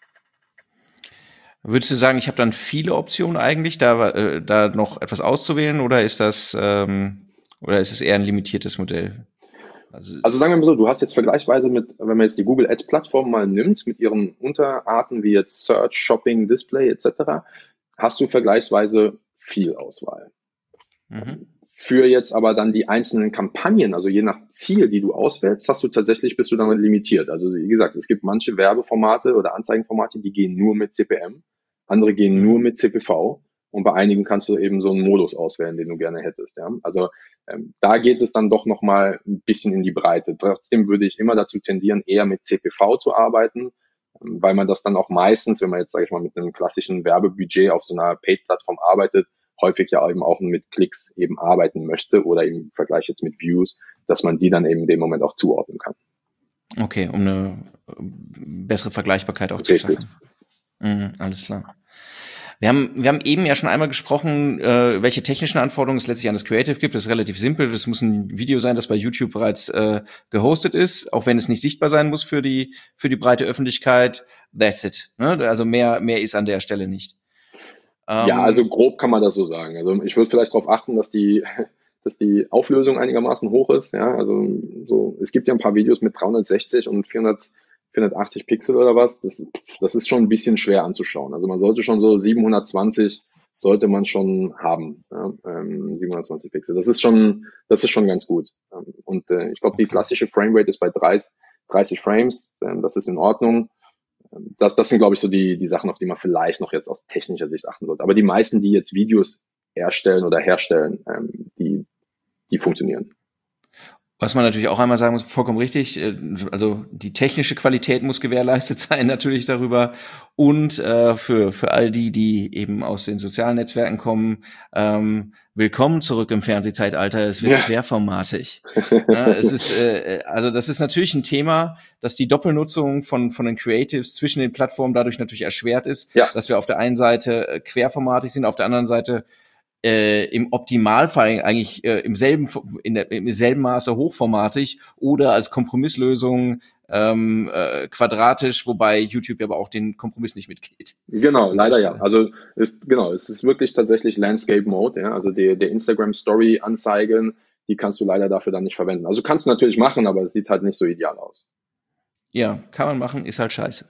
Würdest du sagen, ich habe dann viele Optionen eigentlich, da noch etwas auszuwählen, oder ist es eher ein limitiertes Modell? Also sagen wir mal so, du hast jetzt vergleichsweise wenn man jetzt die Google Ads Plattform mal nimmt, mit ihren Unterarten wie jetzt Search, Shopping, Display etc., hast du vergleichsweise viel Auswahl. Für jetzt aber dann die einzelnen Kampagnen, also je nach Ziel, die du auswählst, bist du dann limitiert. Also wie gesagt, es gibt manche Werbeformate oder Anzeigenformate, die gehen nur mit CPM, andere gehen nur mit CPV und bei einigen kannst du eben so einen Modus auswählen, den du gerne hättest. Ja? Also da geht es dann doch nochmal ein bisschen in die Breite. Trotzdem würde ich immer dazu tendieren, eher mit CPV zu arbeiten, weil man das dann auch meistens, wenn man jetzt, sage ich mal, mit einem klassischen Werbebudget auf so einer Paid-Plattform arbeitet, häufig ja eben auch mit Klicks eben arbeiten möchte oder im Vergleich jetzt mit Views, dass man die dann eben in dem Moment auch zuordnen kann. Okay, um eine bessere Vergleichbarkeit auch zu schaffen. Alles klar. Wir haben eben ja schon einmal gesprochen, welche technischen Anforderungen es letztlich an das Creative gibt. Das ist relativ simpel. Das muss ein Video sein, das bei YouTube bereits gehostet ist, auch wenn es nicht sichtbar sein muss für die breite Öffentlichkeit. That's it. Ne? Also mehr ist an der Stelle nicht. Ja, also grob kann man das so sagen. Also ich würde vielleicht darauf achten, dass die Auflösung einigermaßen hoch ist. Ja, also so, es gibt ja ein paar Videos mit 360 und 480 Pixel oder was. Das ist schon ein bisschen schwer anzuschauen. Also man sollte schon so 720 sollte man schon haben. Ja, 720 Pixel. Das ist schon ganz gut. Und ich glaube, die klassische Framerate ist bei 30 Frames. Das ist in Ordnung. Das sind, glaube ich, so die Sachen, auf die man vielleicht noch jetzt aus technischer Sicht achten sollte. Aber die meisten, die jetzt Videos erstellen oder herstellen, die funktionieren. Was man natürlich auch einmal sagen muss, vollkommen richtig, also die technische Qualität muss gewährleistet sein natürlich darüber und für all die eben aus den sozialen Netzwerken kommen, willkommen zurück im Fernsehzeitalter, es wird querformatig. Ja, es ist also das ist natürlich ein Thema, dass die Doppelnutzung von den Creatives zwischen den Plattformen dadurch natürlich erschwert ist, dass wir auf der einen Seite querformatig sind, auf der anderen Seite im Optimalfall eigentlich im selben Maße hochformatig oder als Kompromisslösung quadratisch, wobei YouTube aber auch den Kompromiss nicht mitgeht. Genau, leider ja. Also es ist wirklich tatsächlich Landscape Mode, ja. Also der Instagram Story Anzeigen, die kannst du leider dafür dann nicht verwenden. Also kannst du natürlich machen, aber es sieht halt nicht so ideal aus. Ja, kann man machen, ist halt scheiße.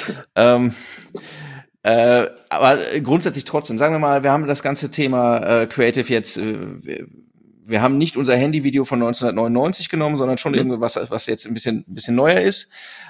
Aber grundsätzlich trotzdem, sagen wir mal, wir haben das ganze Thema Creative jetzt, wir haben nicht unser Handyvideo von 1999 genommen, sondern schon irgendwas, was jetzt ein bisschen neuer ist.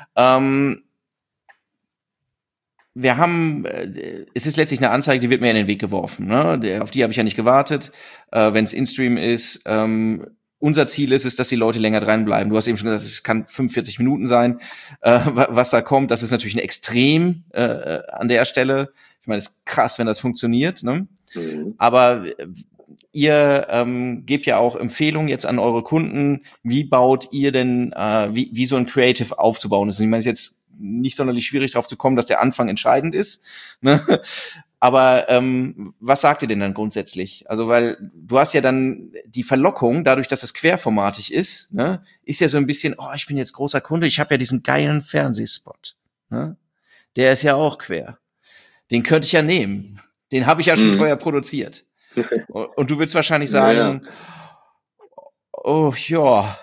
Wir haben, es ist letztlich eine Anzeige, die wird mir in den Weg geworfen. Ne? Auf die habe ich ja nicht gewartet. Wenn es InStream ist, unser Ziel ist es, dass die Leute länger dranbleiben. Du hast eben schon gesagt, es kann 45 Minuten sein, was da kommt. Das ist natürlich ein Extrem an der Stelle. Ich meine, es ist krass, wenn das funktioniert. Ne? Aber ihr gebt ja auch Empfehlungen jetzt an eure Kunden. Wie baut ihr denn, wie so ein Creative aufzubauen ist? Ich meine, es ist jetzt nicht sonderlich schwierig darauf zu kommen, dass der Anfang entscheidend ist. Ne? Aber was sagt ihr denn dann grundsätzlich? Also, weil du hast ja dann die Verlockung, dadurch, dass es querformatig ist, ne, ist ja so ein bisschen, oh, ich bin jetzt großer Kunde, ich habe ja diesen geilen Fernsehspot. Ne? Der ist ja auch quer. Den könnte ich ja nehmen. Den habe ich ja schon teuer produziert. Und du willst wahrscheinlich sagen, oh, ja.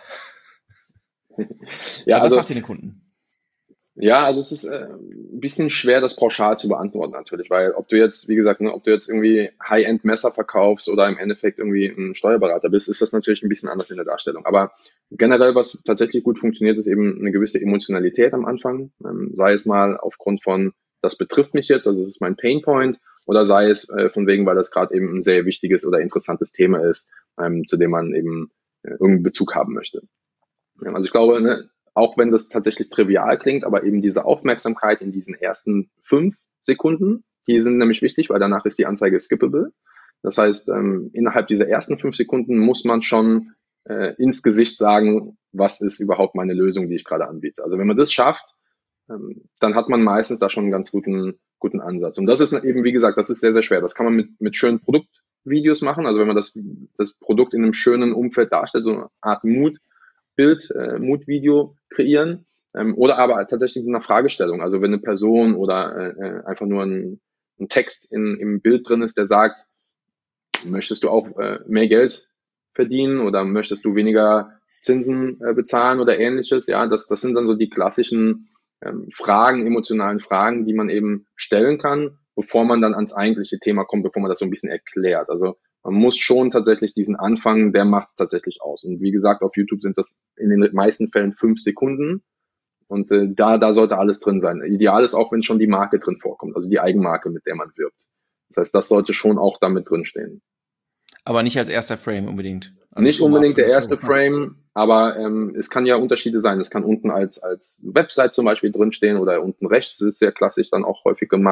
Ja, was sagt ihr den Kunden? Ja, also es ist ein bisschen schwer, das pauschal zu beantworten natürlich, weil ob du jetzt, wie gesagt, ob du jetzt irgendwie High-End-Messer verkaufst oder im Endeffekt irgendwie ein Steuerberater bist, ist das natürlich ein bisschen anders in der Darstellung. Aber generell, was tatsächlich gut funktioniert, ist eben eine gewisse Emotionalität am Anfang, sei es mal aufgrund von, das betrifft mich jetzt, also es ist mein Painpoint, oder sei es von wegen, weil das gerade eben ein sehr wichtiges oder interessantes Thema ist, zu dem man eben irgendeinen Bezug haben möchte. Also ich glaube, auch wenn das tatsächlich trivial klingt, aber eben diese Aufmerksamkeit in diesen ersten 5 Sekunden, die sind nämlich wichtig, weil danach ist die Anzeige skippable. Das heißt, innerhalb dieser ersten 5 Sekunden muss man schon ins Gesicht sagen, was ist überhaupt meine Lösung, die ich gerade anbiete. Also wenn man das schafft, dann hat man meistens da schon einen ganz guten Ansatz. Und das ist eben, wie gesagt, das ist sehr, sehr schwer. Das kann man mit schönen Produktvideos machen. Also wenn man das Produkt in einem schönen Umfeld darstellt, so eine Art Mood-Video kreieren, oder aber tatsächlich in einer Fragestellung. Also wenn eine Person oder einfach nur ein Text im Bild drin ist, der sagt, möchtest du auch mehr Geld verdienen oder möchtest du weniger Zinsen bezahlen oder ähnliches? Ja, das sind dann so die klassischen Fragen, emotionalen Fragen, die man eben stellen kann, bevor man dann ans eigentliche Thema kommt, bevor man das so ein bisschen erklärt. Also man muss schon tatsächlich diesen Anfang, der macht es tatsächlich aus. Und wie gesagt, auf YouTube sind das in den meisten Fällen 5 Sekunden. Und da sollte alles drin sein. Ideal ist auch, wenn schon die Marke drin vorkommt, also die Eigenmarke, mit der man wirbt. Das heißt, das sollte schon auch damit drin stehen. Aber nicht als erster Frame unbedingt. Also nicht unbedingt der erste Frame, aber es kann ja Unterschiede sein. Es kann unten als Website zum Beispiel drinstehen oder unten rechts, ist sehr klassisch dann auch häufig gemacht.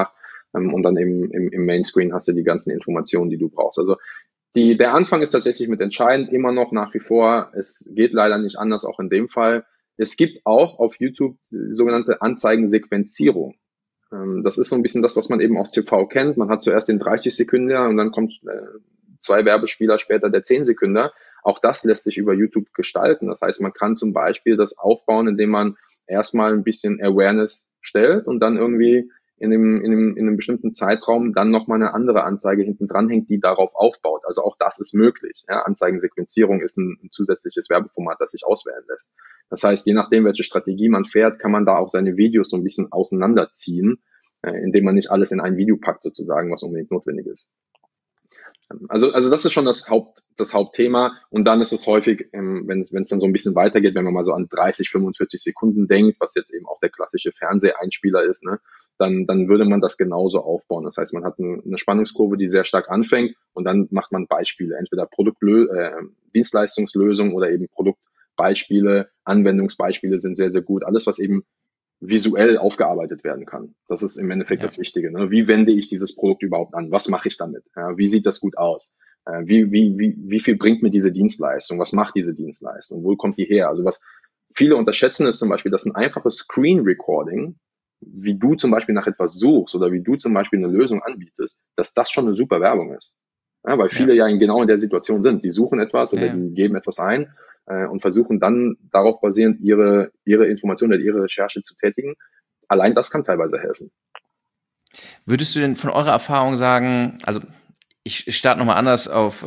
und dann im Mainscreen hast du die ganzen Informationen, die du brauchst. Also der Anfang ist tatsächlich mit entscheidend, immer noch nach wie vor. Es geht leider nicht anders, auch in dem Fall. Es gibt auch auf YouTube sogenannte Anzeigensequenzierung. Das ist so ein bisschen das, was man eben aus TV kennt. Man hat zuerst den 30 Sekünder und dann kommt 2 Werbespieler später der 10 Sekünder. Auch das lässt sich über YouTube gestalten. Das heißt, man kann zum Beispiel das aufbauen, indem man erstmal ein bisschen Awareness stellt und dann irgendwie in einem bestimmten Zeitraum dann nochmal eine andere Anzeige hinten dran hängt, die darauf aufbaut. Also auch das ist möglich. Ja, Anzeigensequenzierung ist ein zusätzliches Werbeformat, das sich auswählen lässt. Das heißt, je nachdem, welche Strategie man fährt, kann man da auch seine Videos so ein bisschen auseinanderziehen, indem man nicht alles in ein Video packt sozusagen, was unbedingt notwendig ist. Also das ist schon das Hauptthema. Und dann ist es häufig, wenn es dann so ein bisschen weitergeht, wenn man mal so an 30, 45 Sekunden denkt, was jetzt eben auch der klassische Fernseheinspieler ist, ne, dann würde man das genauso aufbauen. Das heißt, man hat eine Spannungskurve, die sehr stark anfängt und dann macht man Beispiele, entweder Dienstleistungslösungen oder eben Produktbeispiele, Anwendungsbeispiele sind sehr, sehr gut. Alles, was eben visuell aufgearbeitet werden kann. Das ist im Endeffekt das Wichtige. Ne? Wie wende ich dieses Produkt überhaupt an? Was mache ich damit? Ja, wie sieht das gut aus? Wie viel bringt mir diese Dienstleistung? Was macht diese Dienstleistung? Wo kommt die her? Also was viele unterschätzen ist zum Beispiel, dass ein einfaches Screen Recording, wie du zum Beispiel nach etwas suchst oder wie du zum Beispiel eine Lösung anbietest, dass das schon eine super Werbung ist. Ja, weil viele ja genau in der Situation sind. Die suchen etwas oder die geben etwas ein und versuchen dann darauf basierend ihre Informationen oder ihre Recherche zu tätigen. Allein das kann teilweise helfen. Würdest du denn von eurer Erfahrung sagen, also ich starte nochmal anders auf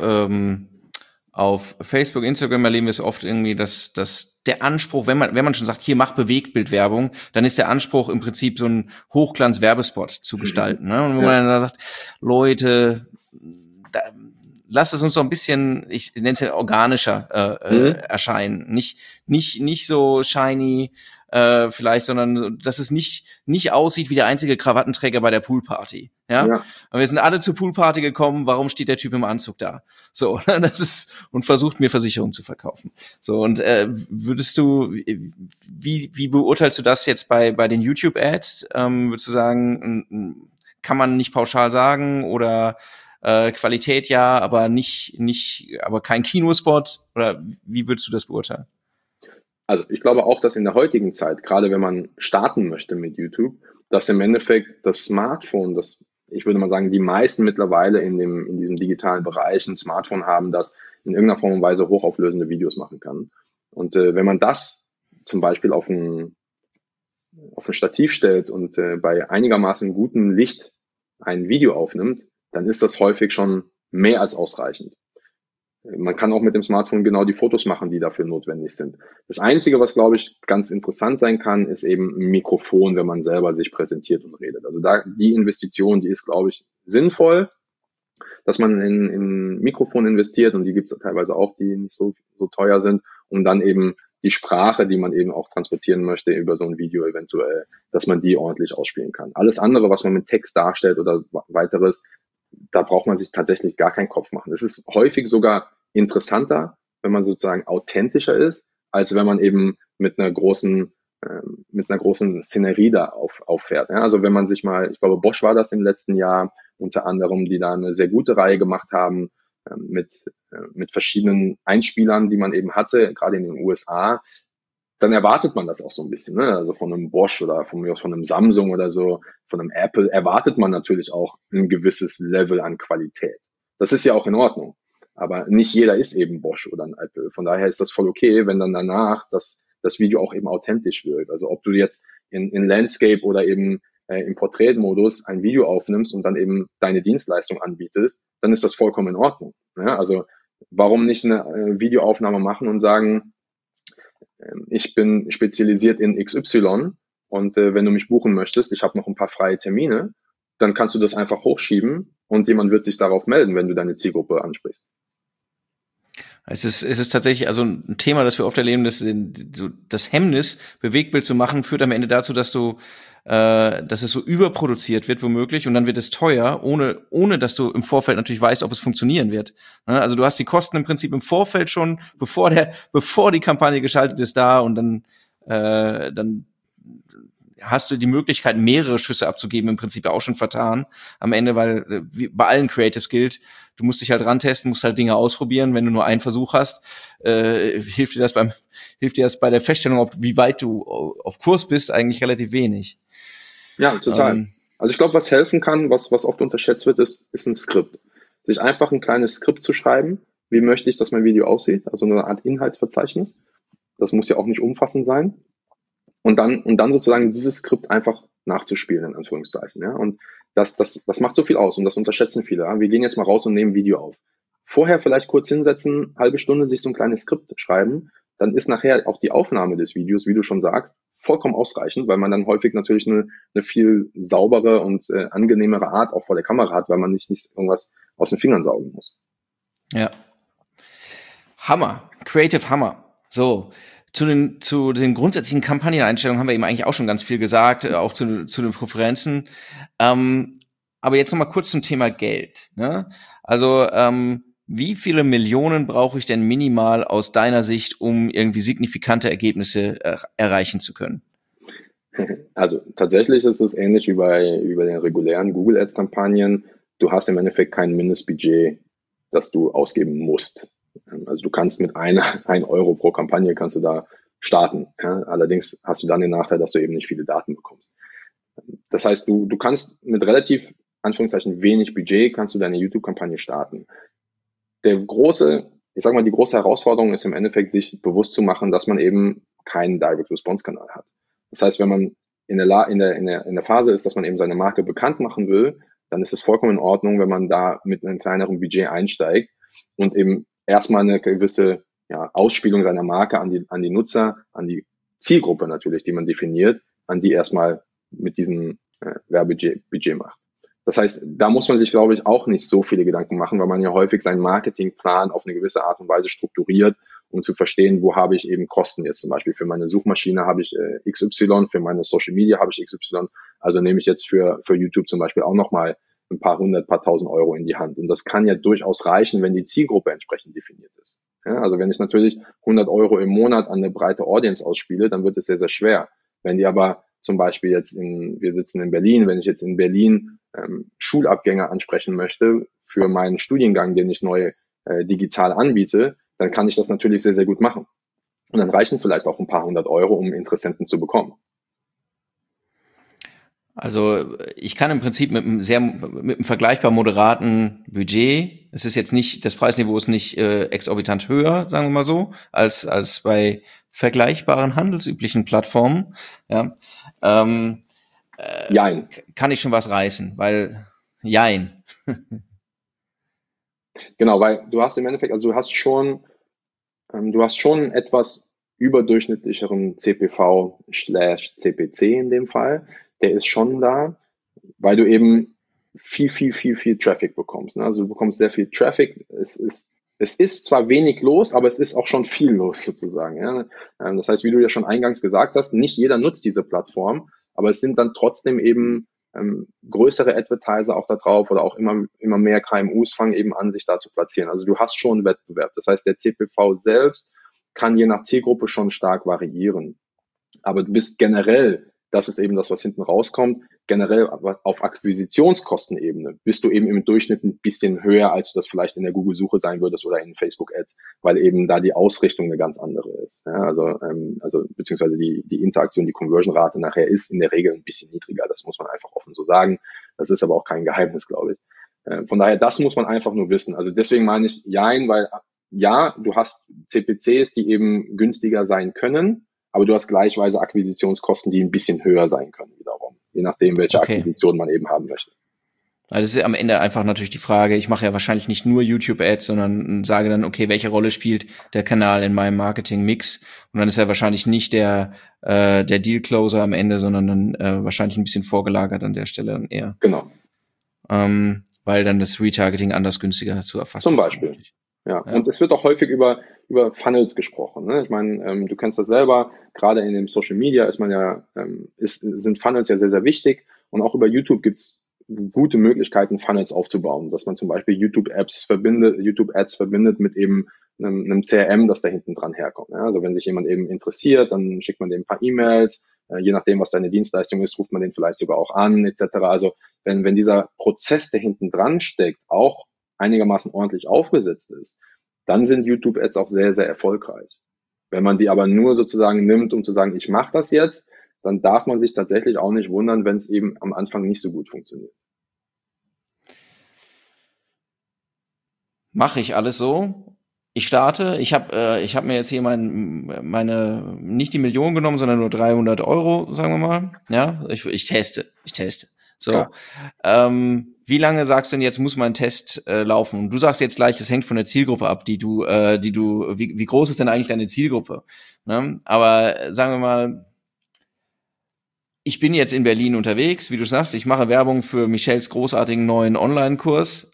Facebook, Instagram erleben wir es oft irgendwie, dass der Anspruch, wenn man schon sagt, hier mach Bewegtbildwerbung, dann ist der Anspruch im Prinzip so ein Hochglanz-Werbespot zu gestalten. Ne? Und wenn man dann sagt, Leute, lasst es uns so ein bisschen, ich nenne es ja organischer erscheinen. Nicht so shiny vielleicht, sondern dass es nicht aussieht wie der einzige Krawattenträger bei der Poolparty. Ja? Aber wir sind alle zur Poolparty gekommen, warum steht der Typ im Anzug da? So, das ist, und versucht mir Versicherungen zu verkaufen. So, und würdest du, wie beurteilst du das jetzt bei den YouTube-Ads? Würdest du sagen, kann man nicht pauschal sagen oder Qualität ja, aber aber kein Kinospot, oder wie würdest du das beurteilen? Also ich glaube auch, dass in der heutigen Zeit, gerade wenn man starten möchte mit YouTube, dass im Endeffekt das Smartphone, ich würde mal sagen, die meisten mittlerweile in diesem digitalen Bereich ein Smartphone haben, das in irgendeiner Form und Weise hochauflösende Videos machen kann. Und wenn man das zum Beispiel auf ein Stativ stellt und bei einigermaßen gutem Licht ein Video aufnimmt, dann ist das häufig schon mehr als ausreichend. Man kann auch mit dem Smartphone genau die Fotos machen, die dafür notwendig sind. Das Einzige, was, glaube ich, ganz interessant sein kann, ist eben ein Mikrofon, wenn man selber sich präsentiert und redet. Also die Investition, die ist, glaube ich, sinnvoll, dass man in ein Mikrofon investiert, und die gibt es teilweise auch, die nicht so teuer sind, um dann eben die Sprache, die man eben auch transportieren möchte über so ein Video eventuell, dass man die ordentlich ausspielen kann. Alles andere, was man mit Text darstellt oder weiteres, da braucht man sich tatsächlich gar keinen Kopf machen. Es ist häufig sogar interessanter, wenn man sozusagen authentischer ist, als wenn man eben mit einer großen Szenerie da auffährt. Ja, also wenn man sich mal, ich glaube, Bosch war das im letzten Jahr unter anderem, die da eine sehr gute Reihe gemacht haben mit verschiedenen Einspielern, die man eben hatte, gerade in den USA, dann erwartet man das auch so ein bisschen. Ne? Also von einem Bosch oder von einem Samsung oder so, von einem Apple erwartet man natürlich auch ein gewisses Level an Qualität. Das ist ja auch in Ordnung. Aber nicht jeder ist eben Bosch oder ein Apple. Von daher ist das voll okay, wenn dann danach das Video auch eben authentisch wirkt. Also ob du jetzt in Landscape oder eben im Porträtmodus ein Video aufnimmst und dann eben deine Dienstleistung anbietest, dann ist das vollkommen in Ordnung. Ja? Also warum nicht eine Videoaufnahme machen und sagen, ich bin spezialisiert in XY und wenn du mich buchen möchtest, ich habe noch ein paar freie Termine, dann kannst du das einfach hochschieben und jemand wird sich darauf melden, wenn du deine Zielgruppe ansprichst. Es ist tatsächlich also ein Thema, das wir oft erleben, dass das Hemmnis, Bewegtbild zu machen, führt am Ende dazu, dass es so überproduziert wird, womöglich, und dann wird es teuer, ohne dass du im Vorfeld natürlich weißt, ob es funktionieren wird. Also du hast die Kosten im Prinzip im Vorfeld schon, bevor die Kampagne geschaltet ist, da, und dann hast du die Möglichkeit, mehrere Schüsse abzugeben, im Prinzip auch schon vertan am Ende, weil wie bei allen Creatives gilt, du musst dich halt rantesten, musst halt Dinge ausprobieren. Wenn du nur einen Versuch hast, hilft dir das bei der Feststellung, wie weit du auf Kurs bist, eigentlich relativ wenig. Ja, total. Also ich glaube, was helfen kann, was oft unterschätzt wird, ist ein Skript. Sich einfach ein kleines Skript zu schreiben. Wie möchte ich, dass mein Video aussieht? Also eine Art Inhaltsverzeichnis. Das muss ja auch nicht umfassend sein. Und dann sozusagen dieses Skript einfach nachzuspielen, in Anführungszeichen. Ja? Und das macht so viel aus und das unterschätzen viele. Ja? Wir gehen jetzt mal raus und nehmen ein Video auf. Vorher vielleicht kurz hinsetzen, halbe Stunde sich so ein kleines Skript schreiben. Dann ist nachher auch die Aufnahme des Videos, wie du schon sagst, vollkommen ausreichend, weil man dann häufig natürlich eine viel saubere und angenehmere Art auch vor der Kamera hat, weil man nicht irgendwas aus den Fingern saugen muss. Ja. Hammer. Creative Hammer. So. Zu den grundsätzlichen Kampagneneinstellungen haben wir eben eigentlich auch schon ganz viel gesagt, auch zu den Präferenzen. Aber jetzt nochmal kurz zum Thema Geld. Ne? Also, wie viele Millionen brauche ich denn minimal aus deiner Sicht, um irgendwie signifikante Ergebnisse erreichen zu können? Also tatsächlich ist es ähnlich wie bei den regulären Google Ads Kampagnen. Du hast im Endeffekt kein Mindestbudget, das du ausgeben musst. Also du kannst mit 1 Euro pro Kampagne kannst du da starten. Ja? Allerdings hast du dann den Nachteil, dass du eben nicht viele Daten bekommst. Das heißt, du kannst mit relativ, Anführungszeichen, wenig Budget kannst du deine YouTube-Kampagne starten. Die große Herausforderung ist im Endeffekt, sich bewusst zu machen, dass man eben keinen Direct-Response-Kanal hat. Das heißt, wenn man in der Phase ist, dass man eben seine Marke bekannt machen will, dann ist es vollkommen in Ordnung, wenn man da mit einem kleineren Budget einsteigt und eben erstmal eine gewisse Ausspielung seiner Marke an die Nutzer, an die Zielgruppe natürlich, die man definiert, an die erstmal mit diesem Werbebudget macht. Das heißt, da muss man sich, glaube ich, auch nicht so viele Gedanken machen, weil man ja häufig seinen Marketingplan auf eine gewisse Art und Weise strukturiert, um zu verstehen, wo habe ich eben Kosten jetzt zum Beispiel. Für meine Suchmaschine habe ich XY, für meine Social Media habe ich XY. Also nehme ich jetzt für YouTube zum Beispiel auch nochmal ein paar tausend Euro in die Hand. Und das kann ja durchaus reichen, wenn die Zielgruppe entsprechend definiert ist. Ja, also wenn ich natürlich 100 Euro im Monat an eine breite Audience ausspiele, dann wird es sehr, sehr schwer. Wenn die aber zum Beispiel wir sitzen in Berlin, wenn ich jetzt in Berlin Schulabgänger ansprechen möchte für meinen Studiengang, den ich neu digital anbiete, dann kann ich das natürlich sehr, sehr gut machen. Und dann reichen vielleicht auch ein paar 100 Euro, um Interessenten zu bekommen. Also ich kann im Prinzip mit einem vergleichbar moderaten Budget, es ist jetzt nicht, das Preisniveau ist nicht exorbitant höher, sagen wir mal so, als bei vergleichbaren handelsüblichen Plattformen, ja, Jein. Kann ich schon was reißen, weil Jein. Genau, weil du hast im Endeffekt, also du hast schon etwas überdurchschnittlicheren CPV/CPC in dem Fall. Der ist schon da, weil du eben viel Traffic bekommst. Ne? Also du bekommst sehr viel Traffic. Es ist zwar wenig los, aber es ist auch schon viel los sozusagen. Ja? Das heißt, wie du ja schon eingangs gesagt hast, nicht jeder nutzt diese Plattform, aber es sind dann trotzdem eben größere Advertiser auch da drauf oder auch immer mehr KMUs fangen eben an, sich da zu platzieren. Also du hast schon einen Wettbewerb. Das heißt, der CPV selbst kann je nach Zielgruppe schon stark variieren. Aber du bist generell, das ist eben das, was hinten rauskommt, generell auf Akquisitionskostenebene bist du eben im Durchschnitt ein bisschen höher, als du das vielleicht in der Google-Suche sein würdest oder in Facebook-Ads, weil eben da die Ausrichtung eine ganz andere ist. Ja, also beziehungsweise die Interaktion, die Conversion-Rate nachher ist in der Regel ein bisschen niedriger. Das muss man einfach offen so sagen. Das ist aber auch kein Geheimnis, glaube ich. Von daher, das muss man einfach nur wissen. Also deswegen meine ich Jein, weil ja, du hast CPCs, die eben günstiger sein können, aber du hast gleichweise Akquisitionskosten, die ein bisschen höher sein können wiederum, je nachdem, welche Akquisition man eben haben möchte. Also das ist am Ende einfach natürlich die Frage, ich mache ja wahrscheinlich nicht nur YouTube-Ads, sondern sage dann, okay, welche Rolle spielt der Kanal in meinem Marketing-Mix? Und dann ist er wahrscheinlich nicht der Deal-Closer am Ende, sondern dann wahrscheinlich ein bisschen vorgelagert an der Stelle dann eher. Genau. Weil dann das Retargeting anders günstiger zu erfassen ist. Zum Beispiel. Ja, und es wird auch häufig über Funnels gesprochen. Ne? Ich meine, du kennst das selber, gerade in dem Social Media sind Funnels ja sehr, sehr wichtig. Und auch über YouTube gibt's gute Möglichkeiten, Funnels aufzubauen, dass man zum Beispiel YouTube-Ads verbindet mit eben einem CRM, das da hinten dran herkommt. Ja? Also wenn sich jemand eben interessiert, dann schickt man dem ein paar E-Mails, Je nachdem, was deine Dienstleistung ist, ruft man den vielleicht sogar auch an, etc. Also wenn dieser Prozess, der hinten dran steckt, auch einigermaßen ordentlich aufgesetzt ist, dann sind YouTube-Ads auch sehr, sehr erfolgreich. Wenn man die aber nur sozusagen nimmt, um zu sagen, ich mache das jetzt, dann darf man sich tatsächlich auch nicht wundern, wenn es eben am Anfang nicht so gut funktioniert. Mache ich alles so. Ich starte. Ich hab mir jetzt hier meine nicht die Million genommen, sondern nur 300 Euro, sagen wir mal. Ja, ich teste. So. Wie lange sagst du denn jetzt, muss mein Test laufen? Und du sagst jetzt gleich, das hängt von der Zielgruppe ab, wie groß ist denn eigentlich deine Zielgruppe? Ne? Aber sagen wir mal, ich bin jetzt in Berlin unterwegs, wie du sagst, ich mache Werbung für Michels großartigen neuen Online-Kurs.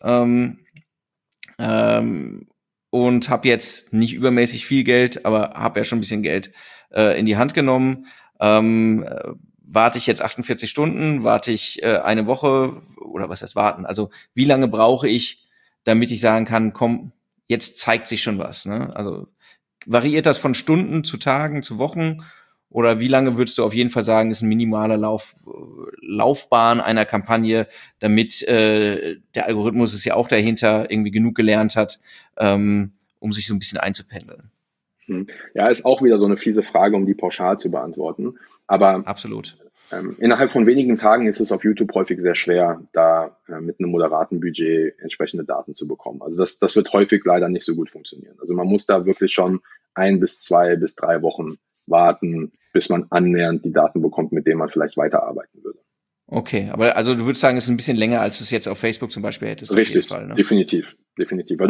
Und habe jetzt nicht übermäßig viel Geld, aber habe ja schon ein bisschen Geld in die Hand genommen. Warte ich jetzt 48 Stunden, warte ich eine Woche oder was heißt warten? Also wie lange brauche ich, damit ich sagen kann, komm, jetzt zeigt sich schon was, ne? Also variiert das von Stunden zu Tagen, zu Wochen? Oder wie lange würdest du auf jeden Fall sagen, ist ein minimaler Laufbahn einer Kampagne, damit der Algorithmus ist ja auch dahinter irgendwie genug gelernt hat, um sich so ein bisschen einzupendeln? Ja, ist auch wieder so eine fiese Frage, um die pauschal zu beantworten. Aber absolut. Innerhalb von wenigen Tagen ist es auf YouTube häufig sehr schwer, da mit einem moderaten Budget entsprechende Daten zu bekommen. Also das wird häufig leider nicht so gut funktionieren. Also man muss da wirklich schon 1 bis 2 bis 3 Wochen warten, bis man annähernd die Daten bekommt, mit denen man vielleicht weiterarbeiten würde. Okay, aber also du würdest sagen, es ist ein bisschen länger, als du es jetzt auf Facebook zum Beispiel hättest. Richtig, auf jeden Fall, ne? Definitiv. Weil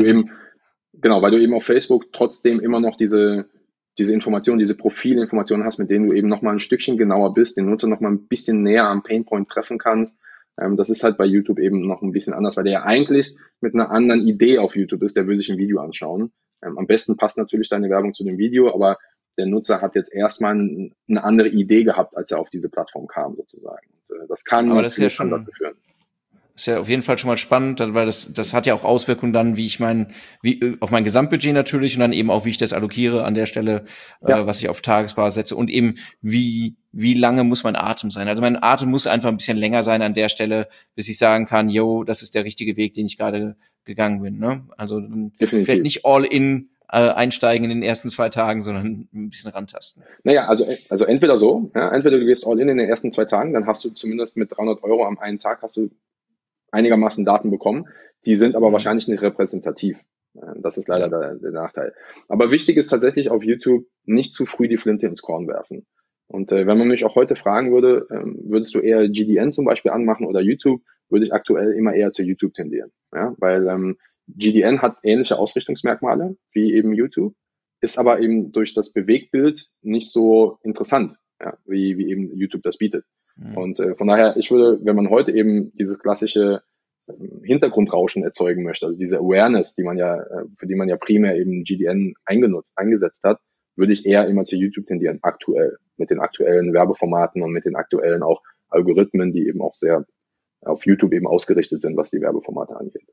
du eben auf Facebook trotzdem immer noch diese Informationen, diese Profilinformationen hast, mit denen du eben nochmal ein Stückchen genauer bist, den Nutzer nochmal ein bisschen näher am Painpoint treffen kannst. Das ist halt bei YouTube eben noch ein bisschen anders, weil der ja eigentlich mit einer anderen Idee auf YouTube ist, der will sich ein Video anschauen. Am besten passt natürlich deine Werbung zu dem Video, aber der Nutzer hat jetzt erstmal eine andere Idee gehabt, als er auf diese Plattform kam, sozusagen. Und das kann dazu führen. Ist ja auf jeden Fall schon mal spannend, weil das hat ja auch Auswirkungen dann, wie auf mein Gesamtbudget natürlich und dann eben auch, wie ich das allokiere an der Stelle, was ich auf Tagesbasis setze und eben wie lange muss mein Atem sein. Also mein Atem muss einfach ein bisschen länger sein an der Stelle, bis ich sagen kann, yo, das ist der richtige Weg, den ich gerade gegangen bin. Ne? Also vielleicht nicht all in einsteigen in den ersten 2 Tagen, sondern ein bisschen rantasten. Naja, also entweder so, entweder du gehst all in den ersten 2 Tagen, dann hast du zumindest mit 300 Euro am einen Tag hast du einigermaßen Daten bekommen. Die sind aber wahrscheinlich nicht repräsentativ. Das ist leider der Nachteil. Aber wichtig ist tatsächlich auf YouTube nicht zu früh die Flinte ins Korn werfen. Und wenn man mich auch heute fragen würde, würdest du eher GDN zum Beispiel anmachen oder YouTube, würde ich aktuell immer eher zu YouTube tendieren. Ja? Weil GDN hat ähnliche Ausrichtungsmerkmale wie eben YouTube, ist aber eben durch das Bewegtbild nicht so interessant, wie eben YouTube das bietet. Und von daher, ich würde, wenn man heute eben dieses klassische Hintergrundrauschen erzeugen möchte, also diese Awareness, für die man ja primär eben GDN eingesetzt hat, würde ich eher immer zu YouTube tendieren, aktuell, mit den aktuellen Werbeformaten und mit den aktuellen auch Algorithmen, die eben auch sehr auf YouTube eben ausgerichtet sind, was die Werbeformate angeht.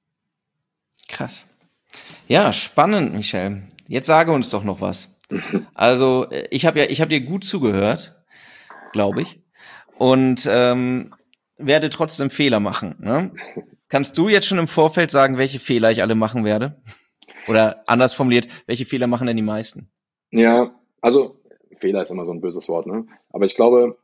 Krass. Ja, spannend, Michel. Jetzt sage uns doch noch was. Also, ich habe dir gut zugehört, glaube ich. Und werde trotzdem Fehler machen. Ne? Kannst du jetzt schon im Vorfeld sagen, welche Fehler ich alle machen werde? Oder anders formuliert, welche Fehler machen denn die meisten? Ja, also Fehler ist immer so ein böses Wort, ne? Aber ich glaube,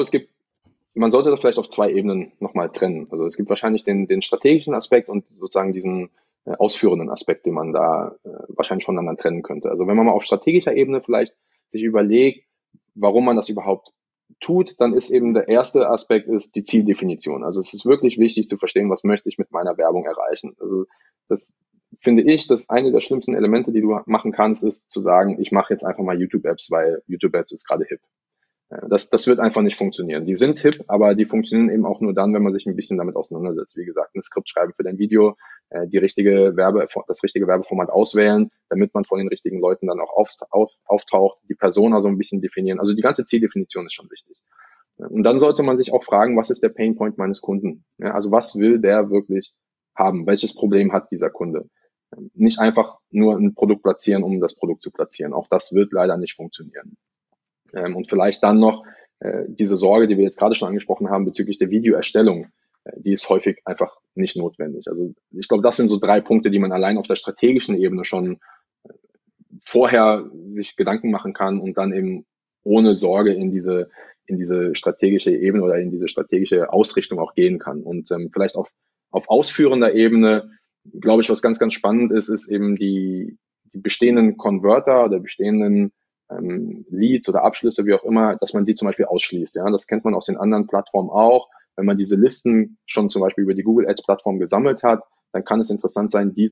man sollte das vielleicht auf 2 Ebenen nochmal trennen. Also es gibt wahrscheinlich den strategischen Aspekt und sozusagen diesen ausführenden Aspekt, den man da wahrscheinlich voneinander trennen könnte. Also wenn man mal auf strategischer Ebene vielleicht sich überlegt, warum man das überhaupt tut, dann ist eben der erste Aspekt ist die Zieldefinition. Also es ist wirklich wichtig zu verstehen, was möchte ich mit meiner Werbung erreichen. Also das finde ich, dass eine der schlimmsten Elemente, die du machen kannst, ist zu sagen, ich mache jetzt einfach mal YouTube-Apps, weil YouTube-Apps ist gerade hip. Das wird einfach nicht funktionieren. Die sind hip, aber die funktionieren eben auch nur dann, wenn man sich ein bisschen damit auseinandersetzt. Wie gesagt, ein Skript schreiben für dein Video, das richtige Werbeformat auswählen, damit man von den richtigen Leuten dann auch auftaucht, die Persona so ein bisschen definieren. Also die ganze Zieldefinition ist schon wichtig. Und dann sollte man sich auch fragen, was ist der Painpoint meines Kunden? Also was will der wirklich haben? Welches Problem hat dieser Kunde? Nicht einfach nur ein Produkt platzieren, um das Produkt zu platzieren. Auch das wird leider nicht funktionieren. Und vielleicht dann noch diese Sorge, die wir jetzt gerade schon angesprochen haben bezüglich der Videoerstellung, die ist häufig einfach nicht notwendig. Also ich glaube, das sind so 3 Punkte, die man allein auf der strategischen Ebene schon vorher sich Gedanken machen kann und dann eben ohne Sorge in diese strategische Ebene oder in diese strategische Ausrichtung auch gehen kann. Und vielleicht auf ausführender Ebene, glaube ich, was ganz, ganz spannend ist eben die bestehenden Converter oder bestehenden Leads oder Abschlüsse, wie auch immer, dass man die zum Beispiel ausschließt. Ja, das kennt man aus den anderen Plattformen auch. Wenn man diese Listen schon zum Beispiel über die Google Ads Plattform gesammelt hat, dann kann es interessant sein, die